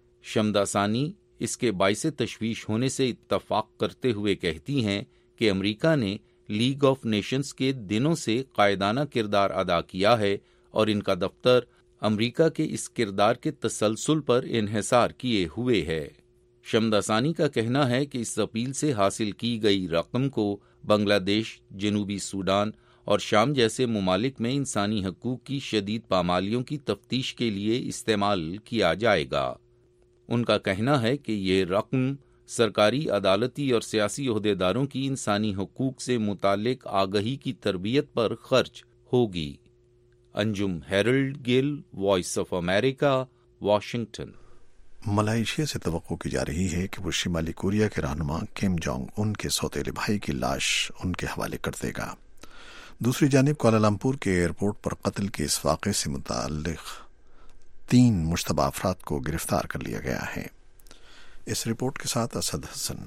شمداسانی اس کے باعث تشویش ہونے سے اتفاق کرتے ہوئے کہتی ہیں کہ امریکہ نے لیگ آف نیشنز کے دنوں سے قائدانہ کردار ادا کیا ہے اور ان کا دفتر امریکہ کے اس کردار کے تسلسل پر انحصار کیے ہوئے ہے۔ شمداسانی کا کہنا ہے کہ اس اپیل سے حاصل کی گئی رقم کو بنگلہ دیش، جنوبی سوڈان اور شام جیسے ممالک میں انسانی حقوق کی شدید پامالیوں کی تفتیش کے لیے استعمال کیا جائے گا۔ ان کا کہنا ہے کہ یہ رقم سرکاری، عدالتی اور سیاسی عہدیداروں کی انسانی حقوق سے متعلق آگہی کی تربیت پر خرچ ہوگی۔ Anjum Harold Gill, voice of America, Washington. Malaysia سے توقع کی جا رہی ہے کہ وہ شمالی کوریا کے رہنما کم جونگ ان کے سوتیلے بھائی کی لاش ان کے حوالے کر دے گا۔ دوسری جانب کوالالمپور کے ایئرپورٹ پر قتل کے اس واقعے سے متعلق تین مشتبہ افراد کو گرفتار کر لیا گیا ہے۔ इस रिपोर्ट के साथ असद हसन।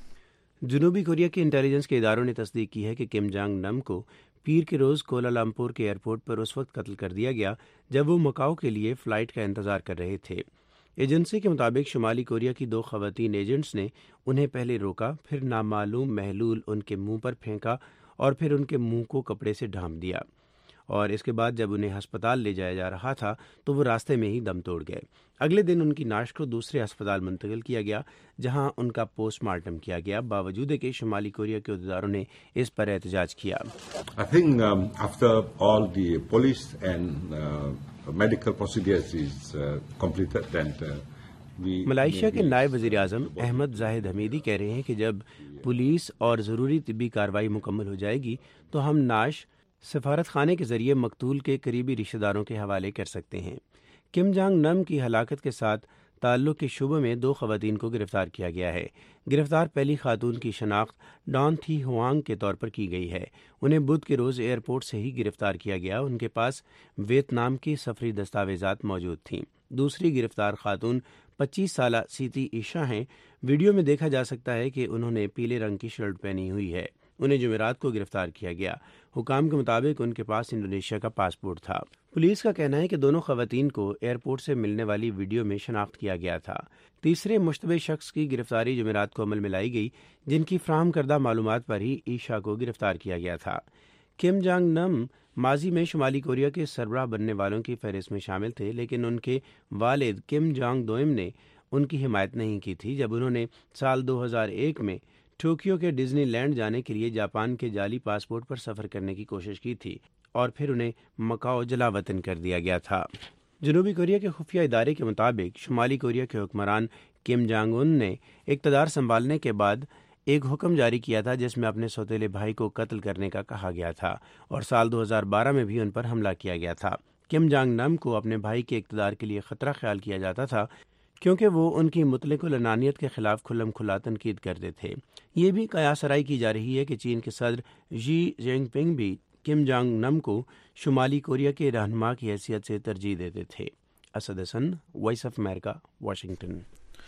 जनूबी कोरिया के इंटेलिजेंस के इदारों ने तस्दीक की है कि किम जांग नम को पीर के रोज़ कोलालमपुर के एयरपोर्ट पर उस वक्त कत्ल कर दिया गया जब वो मकाओ के लिए फ़्लाइट का इंतज़ार कर रहे थे। एजेंसी के मुताबिक शुमाली कोरिया की दो ख़वातीन एजेंट्स ने उन्हें पहले रोका, फिर नामालूम महलूल उनके मुंह पर फेंका और फिर उनके मुंह को कपड़े से ढांप दिया, और इसके बाद जब उन्हें अस्पताल ले जाया जा रहा था तो वो रास्ते में ही दम तोड़ गए। अगले दिन उनकी नाश को दूसरे अस्पताल मुंतकिल किया गया जहां उनका पोस्टमार्टम किया गया, बावजूद के शुमाली कोरिया के उद्दारों ने इस पर एहतजाज किया। I think um, after all the police and uh, medical procedures is uh, completed and uh, Malaysia के नायब वज़ीर आज़म अहमद जाहिद हमीदी कह रहे हैं कि जब पुलिस और ज़रूरी तिब्बी कार्रवाई मुकम्मल हो जाएगी तो हम नाश सफारत खाने के जरिए मकतूल के करीबी रिश्तेदारों के हवाले कर सकते हैं। किम जांग नम की हलाकत के साथ ताल्लुक़ के शुबे में दो ख़वातीन को गिरफ्तार किया गया है। गिरफ्तार पहली खातून की शनाख्त डॉन थी हुआंग के तौर पर की गई है। उन्हें बुध के रोज़ एयरपोर्ट से ही गिरफ्तार किया गया। उनके पास वियतनाम की सफरी दस्तावेज़ात मौजूद थीं। दूसरी गिरफ्तार खातून पच्चीस साला सीती ईशा हैं। वीडियो में देखा जा सकता है कि उन्होंने पीले रंग की शर्ट पहनी हुई है। उन्हें जुमेरात को गिरफ्तार किया गया। हुकाम के मुताबिक उनके पास इंडोनेशिया का पासपोर्ट था। पुलिस का कहना है कि दोनों खवातीन को एयरपोर्ट से मिलने वाली वीडियो में शनाख्त किया गया था। तीसरे मुश्तबे शख्स की गिरफ्तारी जुमेरात को अमल में लाई गई, जिनकी फ्राहम करदा मालूमात पर ही ईशा को गिरफ्तार किया गया था। किम जांग नम माजी में शुमाली कोरिया के सरबराह बनने वालों की फहरिस्त में शामिल थे, लेकिन उनके वालिद किम जांग दोइम ने उनकी हिमायत नहीं की थी जब उन्होंने साल दो हज़ार एक में टोक्यो के डिज्नीलैंड जाने के लिए जापान के जाली पासपोर्ट पर सफ़र करने की कोशिश की थी और फिर उन्हें मकाओ जलावतन कर दिया गया था। जनूबी कोरिया के खुफिया इदारे के मुताबिक शुमाली कोरिया के हुक्मरान किम जांग उन ने इक़्तिदार संभालने के बाद एक हुक्म जारी किया था जिसमें अपने सौतेले भाई को कत्ल करने का कहा गया था, और साल दो हज़ार बारह में भी उन पर हमला किया गया था। किम जांग नम को अपने भाई के इक़्तिदार के लिए ख़तरा ख्याल किया जाता था क्योंकि वो उनकी मुतलक़ुल अनानियत के खिलाफ खुल्लम खुला तनकीद करते थे। ये भी कयासराई की जा रही है कि चीन के सदर जी जिनपिंग भी किम जांग नम को शुमाली कोरिया के रहनुमा की हैसियत से तरजीह देते थे। Asad Hasan, voice of America, Washington.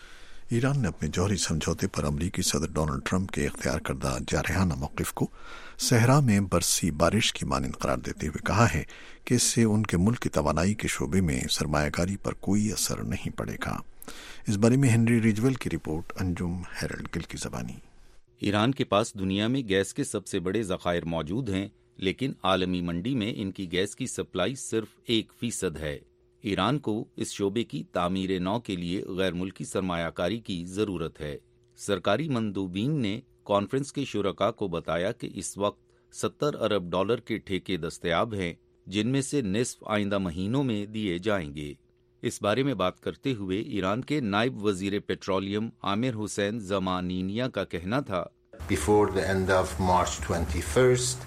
Iran ने अपने जौहरी समझौते पर अमरीकी सदर डोनाल्ड ट्रंप के इख्तियार करदा जारहाना मौक़िफ़ को सहरा में बरसी बारिश की मानंद करार देते हुए कहा है कि इससे उनके मुल्क की तवानाई के शोबे में सरमायाकारी पर कोई असर नहीं पड़ेगा। इस बारे में हेनरी रिजवेल की रिपोर्ट, अंजुम हेरल्ड गिल की ज़बानी। ईरान के पास दुनिया में गैस के सबसे बड़े ज़खायर मौजूद हैं, लेकिन आलमी मंडी में इनकी गैस की सप्लाई सिर्फ एक फीसद है। ईरान को इस शोबे की तामीर नौ के लिए गैर मुल्की सरमायाकारी की ज़रूरत है। सरकारी मंदूबीन ने कॉन्फ्रेंस के शुरका को बताया कि इस वक्त सत्तर अरब डॉलर के ठेके दस्तयाब हैं, जिनमें से निस्फ आइंदा महीनों में दिए जाएंगे। इस बारे में बात करते हुए ईरान के नायब वजीर पेट्रोलियम आमिर हुसैन ज़मानीनिया का कहना था, Before the end of March twenty-first,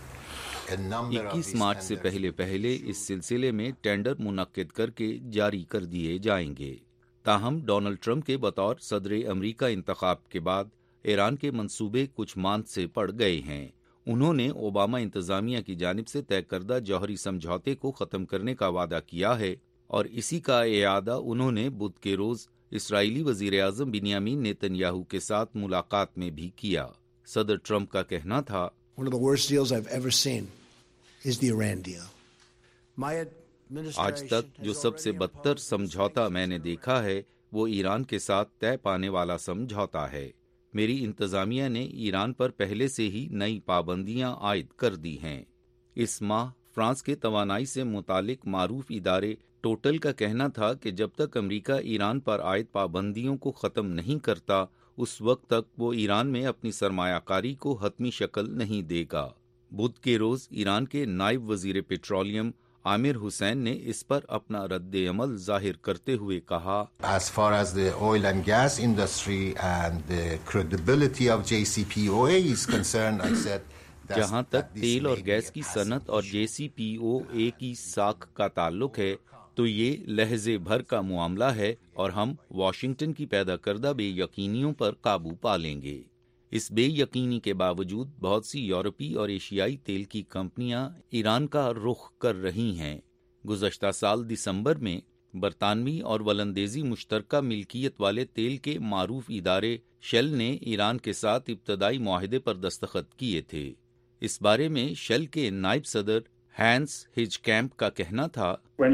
इक्कीस मार्च से पहले पहले इस सिलसिले में टेंडर मुनक्किद करके जारी कर दिए जाएंगे। ताहम डोनाल्ड ट्रंप के बतौर सदर अमरीका इंतखाब के बाद ईरान के मंसूबे कुछ मांद से पड़ गए हैं। उन्होंने ओबामा इंतजामिया की जानिब से तय करदा जौहरी समझौते को ख़त्म करने का वादा किया है और इसी का इयादा उन्होंने बुध के रोज़ इसराइली वज़ीर आज़म बिन्यामीन नेतन्याहू के साथ मुलाकात में भी किया। सदर ट्रंप का कहना था, One of the worst deals I've ever seen is the Iran deal. My आज तक जो सबसे बदतर समझौता मैंने देखा है वो ईरान के साथ तय पाने वाला समझौता है। मेरी इंतजामिया ने ईरान पर पहले से ही नई पाबंदियां आयद कर दी हैं। इस माह फ्रांस के तवानाई से मुतालिक मारूफ इदारे टोटल का कहना था कि जब तक अमरीका ईरान पर आयद पाबंदियों को ख़त्म नहीं करता उस वक्त तक वो ईरान में अपनी सरमायाकारी को हतमी शक्ल नहीं देगा। बुध के रोज़ ईरान के नायब वज़ीर पेट्रोलियम आमिर हुसैन ने इस पर अपना रद्द अमल जाहिर करते हुए कहा, As far as the oil and gas industry and the credibility of J C P O A is concerned, I said जहाँ तक तेल और गैस की सनत और जे सी पी ओ ए की साख का ताल्लुक है तो ये लहजे भर का मामला है और हम वाशिंगटन की पैदा करदा बेयकीनियों पर काबू पा लेंगे। इस बेयकीनी के बावजूद बहुत सी यूरोपीय और एशियाई तेल की कंपनियां ईरान का रुख कर रही हैं। गुज़श्ता साल दिसंबर में برطانوی اور ولندیزی مشترکہ ملکیت والے تیل کے معروف ادارے شیل نے ایران کے ساتھ ابتدائی معاہدے پر دستخط کیے تھے۔ اس بارے میں شیل کے نائب صدر ہینس ہج کیمپ کا کہنا تھا،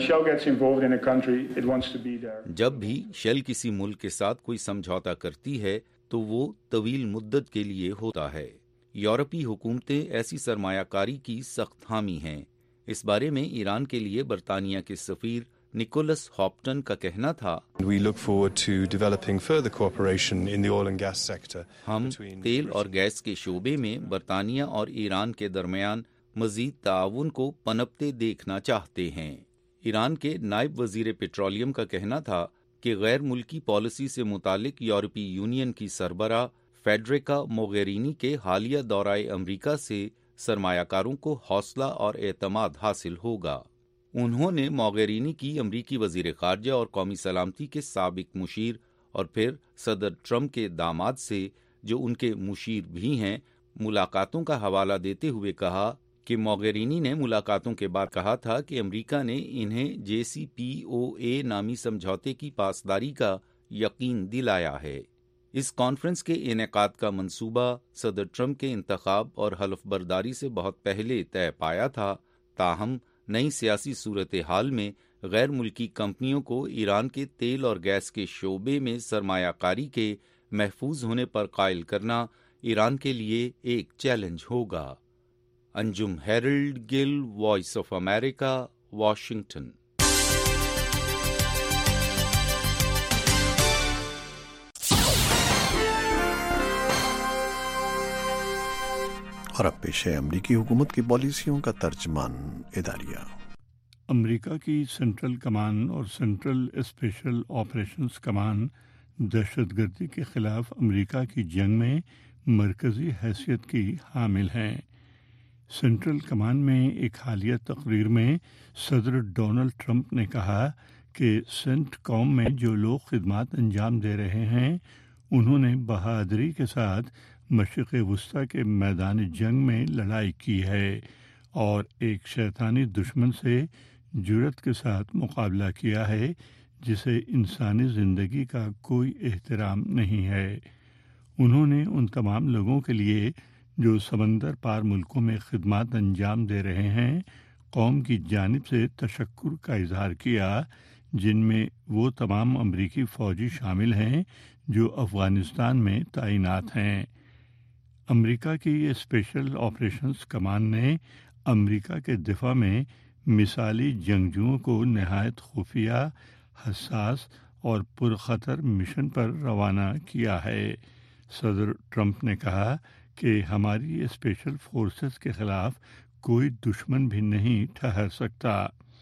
جب بھی شیل کسی ملک کے ساتھ کوئی سمجھوتا کرتی ہے تو وہ طویل مدت کے لیے ہوتا ہے۔ یورپی حکومتیں ایسی سرمایہ کاری کی سخت حامی ہیں۔ اس بارے میں ایران کے لیے برطانیہ کے سفیر نکولس ہاپٹن کا کہنا تھا، ہم تیل اور گیس کے شعبے میں برطانیہ اور ایران کے درمیان مزید تعاون کو پنپتے دیکھنا چاہتے ہیں۔ ایران کے نائب وزیر پیٹرولیم کا کہنا تھا کہ غیر ملکی پالیسی سے متعلق یورپی یونین کی سربراہ فیڈریکا موغیرینی کے حالیہ دورہ امریکہ سے سرمایہ کاروں کو حوصلہ اور اعتماد حاصل ہوگا۔ انہوں نے موغیرینی کی امریکی وزیر خارجہ اور قومی سلامتی کے سابق مشیر اور پھر صدر ٹرمپ کے داماد سے، جو ان کے مشیر بھی ہیں، ملاقاتوں کا حوالہ دیتے ہوئے کہا کہ موغیرینی نے ملاقاتوں کے بعد کہا تھا کہ امریکہ نے انہیں جے سی پی او اے نامی سمجھوتے کی پاسداری کا یقین دلایا ہے۔ اس کانفرنس کے انعقاد کا منصوبہ صدر ٹرمپ کے انتخاب اور حلف برداری سے بہت پہلے طے پایا تھا، تاہم نئی سیاسی صورتحال میں غیر ملکی کمپنیوں کو ایران کے تیل اور گیس کے شعبے میں سرمایہ کاری کے محفوظ ہونے پر قائل کرنا ایران کے لیے ایک چیلنج ہوگا۔ Anjum Harold Gill, voice of America, Washington. اور اب پیش ہے امریکی حکومت کی پالیسیوں کا ترجمان اداریہ۔ امریکہ کی سینٹرل کمان اور سینٹرل اسپیشل آپریشنز کمان دہشت گردی کے خلاف امریکہ کی جنگ میں مرکزی حیثیت کی حامل ہیں۔ سینٹرل کمان میں ایک حالیہ تقریر میں صدر ڈونلڈ ٹرمپ نے کہا کہ سینٹ کوم میں جو لوگ خدمات انجام دے رہے ہیں انہوں نے بہادری کے ساتھ مشرق وسطی کے میدان جنگ میں لڑائی کی ہے اور ایک شیطانی دشمن سے جرأت کے ساتھ مقابلہ کیا ہے جسے انسانی زندگی کا کوئی احترام نہیں ہے۔ انہوں نے ان تمام لوگوں کے لیے جو سمندر پار ملکوں میں خدمات انجام دے رہے ہیں قوم کی جانب سے تشکر کا اظہار کیا، جن میں وہ تمام امریکی فوجی شامل ہیں جو افغانستان میں تعینات ہیں۔ امریکہ کی اسپیشل آپریشنز کمان نے امریکہ کے دفاع میں مثالی جنگجوؤں کو نہایت خفیہ، حساس اور پرخطر مشن پر روانہ کیا ہے۔ صدر ٹرمپ نے کہا کہ ہماری اسپیشل فورسز کے خلاف کوئی دشمن بھی نہیں ٹھہر سکتا۔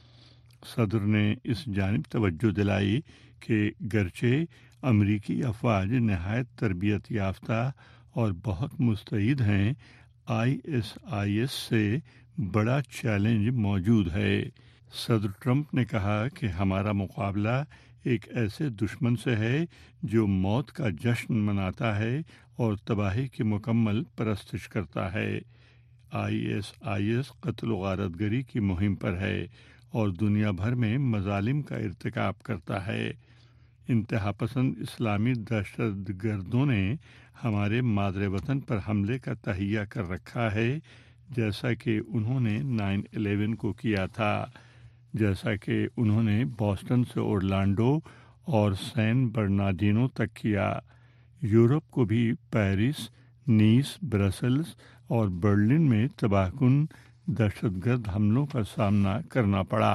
صدر نے اس جانب توجہ دلائی کہ گرچہ امریکی افواج نہایت تربیت یافتہ اور بہت مستعد ہیں، آئی ایس آئی ایس سے بڑا چیلنج موجود ہے۔ صدر ٹرمپ نے کہا کہ ہمارا مقابلہ ایک ایسے دشمن سے ہے جو موت کا جشن مناتا ہے اور تباہی کی مکمل پرستش کرتا ہے۔ آئی ایس آئی ایس قتل و غارت گری کی مہم پر ہے اور دنیا بھر میں مظالم کا ارتکاب کرتا ہے۔ انتہا پسند اسلامی دہشت گردوں نے ہمارے مادر وطن پر حملے کا تہیہ کر رکھا ہے، جیسا کہ انہوں نے نائن الیون کو کیا تھا، جیسا کہ انہوں نے بوسٹن سے اورلانڈو اور سین برنارڈینو تک کیا۔ یورپ کو بھی پیرس، نیس، برسلز اور برلن میں تباہ کن دہشت گرد حملوں کا سامنا کرنا پڑا۔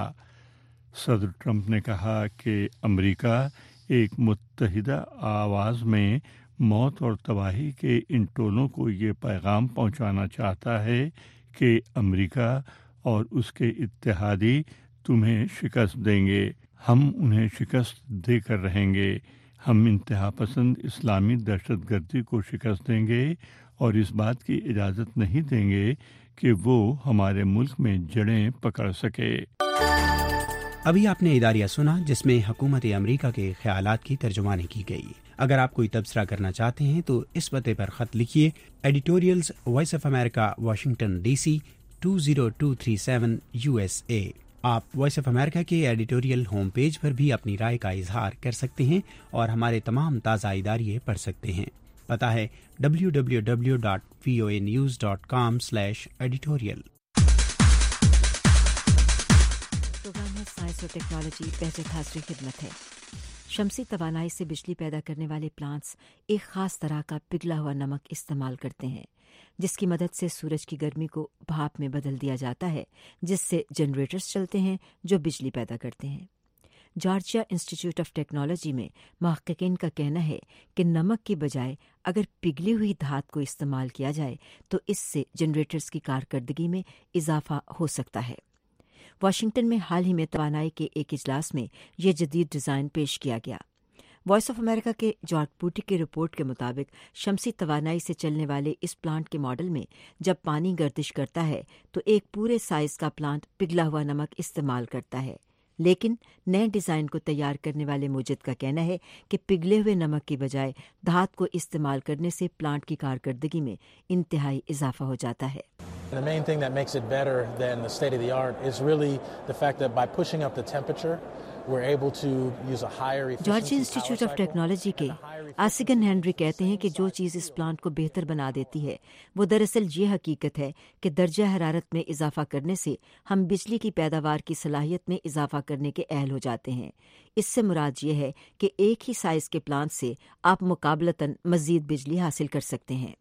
صدر ٹرمپ نے کہا کہ امریکہ ایک متحدہ آواز میں موت اور تباہی کے ان ٹولوں کو یہ پیغام پہنچانا چاہتا ہے کہ امریکہ اور اس کے اتحادی تمہیں شکست دیں گے، ہم انہیں شکست دے کر رہیں گے، ہم انتہا پسند اسلامی دہشت گردی کو شکست دیں گے اور اس بات کی اجازت نہیں دیں گے کہ وہ ہمارے ملک میں جڑیں پکڑ سکے۔ ابھی آپ نے اداریہ سنا جس میں حکومت امریکہ کے خیالات کی ترجمانی کی گئی۔ اگر آپ کوئی تبصرہ کرنا چاہتے ہیں تو اس پتے پر خط لکھیے، editorials voice of America, Washington D C two zero two three seven U S A. آپ وائس آف امریکہ کے ایڈیٹوریل ہوم پیج پر بھی اپنی رائے کا اظہار کر سکتے ہیں اور ہمارے تمام تازہ اداریے پڑھ سکتے ہیں۔ پتہ ہے W W W dot V O A news dot com slash editorial. Programme میں سائنس اور ٹیکنالوجی بہجت حاضری خدمت ہے۔ شمسی توانائی سے بجلی پیدا کرنے والے پلانٹس ایک خاص طرح کا پگھلا ہوا نمک استعمال کرتے ہیں، جس کی مدد سے سورج کی گرمی کو بھاپ میں بدل دیا جاتا ہے، جس سے جنریٹرز چلتے ہیں جو بجلی پیدا کرتے ہیں۔ جارجیا انسٹیٹیوٹ آف ٹیکنالوجی میں محققین کا کہنا ہے کہ نمک کی بجائے اگر پگھلی ہوئی دھات کو استعمال کیا جائے تو اس سے جنریٹرز کی کارکردگی میں اضافہ ہو سکتا ہے۔ واشنگٹن میں حال ہی میں توانائی کے ایک اجلاس میں یہ جدید ڈیزائن پیش کیا گیا۔ وائس آف امریکہ کے جارج پوٹی کی رپورٹ کے مطابق شمسی توانائی سے چلنے والے اس پلانٹ کے ماڈل میں جب پانی گردش کرتا ہے تو ایک پورے سائز کا پلانٹ پگھلا ہوا نمک استعمال کرتا ہے، لیکن نئے ڈیزائن کو تیار کرنے والے موجد کا کہنا ہے کہ پگھلے ہوئے نمک کی بجائے دھات کو استعمال کرنے سے پلانٹ کی کارکردگی میں انتہائی اضافہ ہو جاتا ہے۔ The main thing that makes it better than the state of the art is really the fact that by pushing up the temperature we're able to use a higher efficiency Georgia institute of technology کے Asegun Henry کہتے ہیں کہ جو چیز اس plant کو بہتر بنا دیتی ہے وہ دراصل یہ حقیقت ہے کہ درجہ حرارت میں اضافہ کرنے سے ہم بجلی کی پیداوار کی صلاحیت میں اضافہ کرنے کے اہل ہو جاتے ہیں۔ اس سے مراد یہ ہے کہ ایک ہی سائز کے پلانٹ سے آپ مقابلتاً مزید بجلی حاصل کر سکتے ہیں۔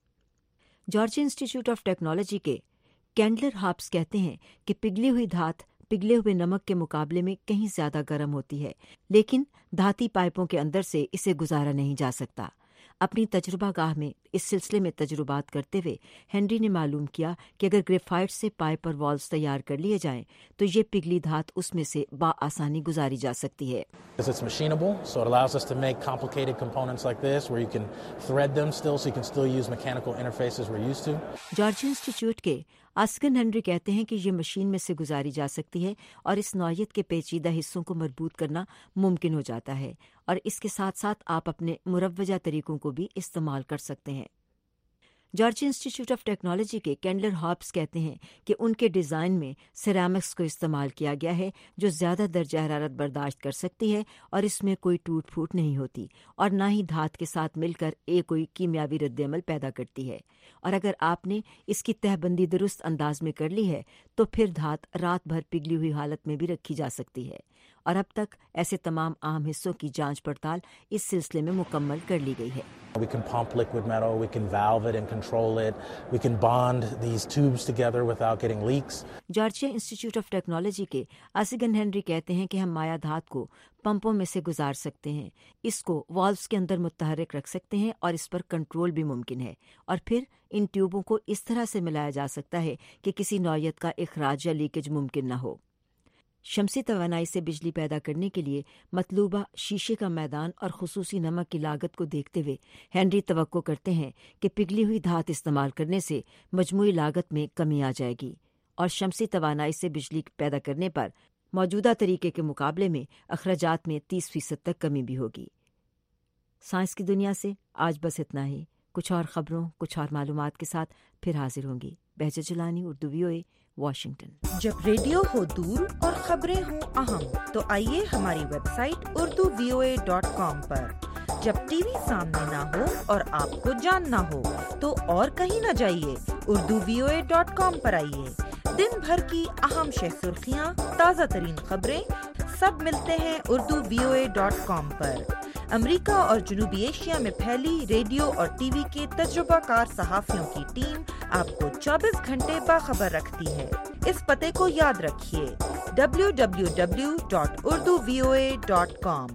جارجیا انسٹیٹیوٹ آف ٹیکنالوجی کے کینڈلر ہاپس کہتے ہیں کہ پگھلی ہوئی دھات پگھلے ہوئے نمک کے مقابلے میں کہیں زیادہ گرم ہوتی ہے، لیکن دھاتی پائپوں کے اندر سے اسے گزارا نہیں جا سکتا۔ اپنی تجربہ گاہ میں اس سلسلے میں تجربات کرتے ہوئے ہینری نے معلوم کیا کہ اگر گریفائٹ سے پائپ اور والز تیار کر لیے جائیں تو یہ پگھلی دھات اس میں سے بآسانی گزاری جا سکتی ہے۔ It's machinable, so it allows us to make complicated components like this where you can thread them still so you can still use mechanical interfaces we're used to. Georgia institute کے آسگن ہنری کہتے ہیں کہ یہ machine میں سے گزاری جا سکتی ہے اور اس نوعیت کے پیچیدہ حصوں کو مربوط کرنا ممکن ہو جاتا ہے، اور اس کے ساتھ ساتھ آپ اپنے مروجہ طریقوں کو بھی استعمال کر سکتے ہیں۔ جارجیا انسٹیٹیوٹ آف ٹیکنالوجی کے کینڈلر ہاپس کہتے ہیں کہ ان کے ڈیزائن میں سیرامکس کو استعمال کیا گیا ہے جو زیادہ درجہ حرارت برداشت کر سکتی ہے اور اس میں کوئی ٹوٹ پھوٹ نہیں ہوتی اور نہ ہی دھات کے ساتھ مل کر ایک کوئی کیمیاوی رد عمل پیدا کرتی ہے، اور اگر آپ نے اس کی تہ بندی درست انداز میں کر لی ہے تو پھر دھات رات بھر پگھلی ہوئی حالت میں بھی رکھی جا سکتی ہے، اور اب تک ایسے تمام اہم حصوں کی جانچ پڑتال اس سلسلے میں مکمل کر لی گئی ہے۔ We can pump liquid metal, we can valve it and control it, we can bond these tubes together without getting leaks. Georgia institute of technology کے آسگن ہینری کہتے ہیں کہ ہم مایع دھات کو پمپوں میں سے گزار سکتے ہیں، اس کو والوز کے اندر متحرک رکھ سکتے ہیں اور اس پر کنٹرول بھی ممکن ہے، اور پھر ان ٹیوبوں کو اس طرح سے ملایا جا سکتا ہے کہ کسی نوعیت کا اخراج یا لیکیج ممکن نہ ہو۔ شمسی توانائی سے بجلی پیدا کرنے کے لیے مطلوبہ شیشے کا میدان اور خصوصی نمک کی لاگت کو دیکھتے ہوئے ہینری توقع کرتے ہیں کہ پگھلی ہوئی دھات استعمال کرنے سے مجموعی لاگت میں کمی آ جائے گی، اور شمسی توانائی سے بجلی پیدا کرنے پر موجودہ طریقے کے مقابلے میں اخراجات میں تیس فیصد تک کمی بھی ہوگی۔ سائنس کی دنیا سے آج بس اتنا ہی، کچھ اور خبروں کچھ اور معلومات کے ساتھ پھر حاضر ہوں گی۔ Behjat Jilani, Urdu V O A, Washington. جب ریڈیو ہو دور اور خبریں ہوں اہم تو آئیے ہماری website Urdu V O A dot com پر۔ جب ٹی وی سامنے نہ ہو اور آپ کو جاننا ہو تو اور کہیں نہ جائیے، Urdu V O A dot com پر آئیے۔ دن بھر کی اہم شہ سرخیاں، تازہ ترین خبریں سب ملتے ہیں Urdu V O A dot com پر۔ امریکہ اور جنوبی ایشیا میں پھیلی ریڈیو اور ٹی وی کے تجربہ کار صحافیوں کی ٹیم آپ کو چوبیس گھنٹے باخبر رکھتی ہے۔ اس پتے کو یاد رکھیے، W W W dot Urdu V O A dot com.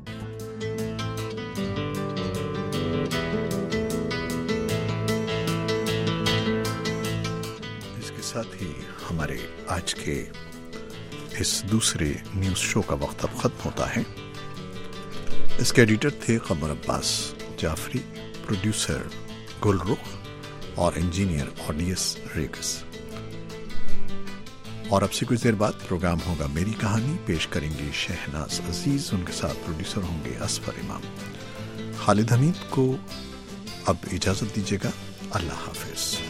اس کے ساتھ ہی ہمارے آج کے اس دوسرے نیوز شو کا وقت اب ختم ہوتا ہے۔ اس کے ایڈیٹر تھے قمر عباس جعفری، پروڈیوسر گل رخ اور انجینئر آڈیس ریگس۔ اور اب سے کچھ دیر بعد پروگرام ہوگا میری کہانی، پیش کریں گے شہناز عزیز، ان کے ساتھ پروڈیوسر ہوں گے اصفر امام۔ خالد حمید کو اب اجازت دیجیے گا، اللہ حافظ۔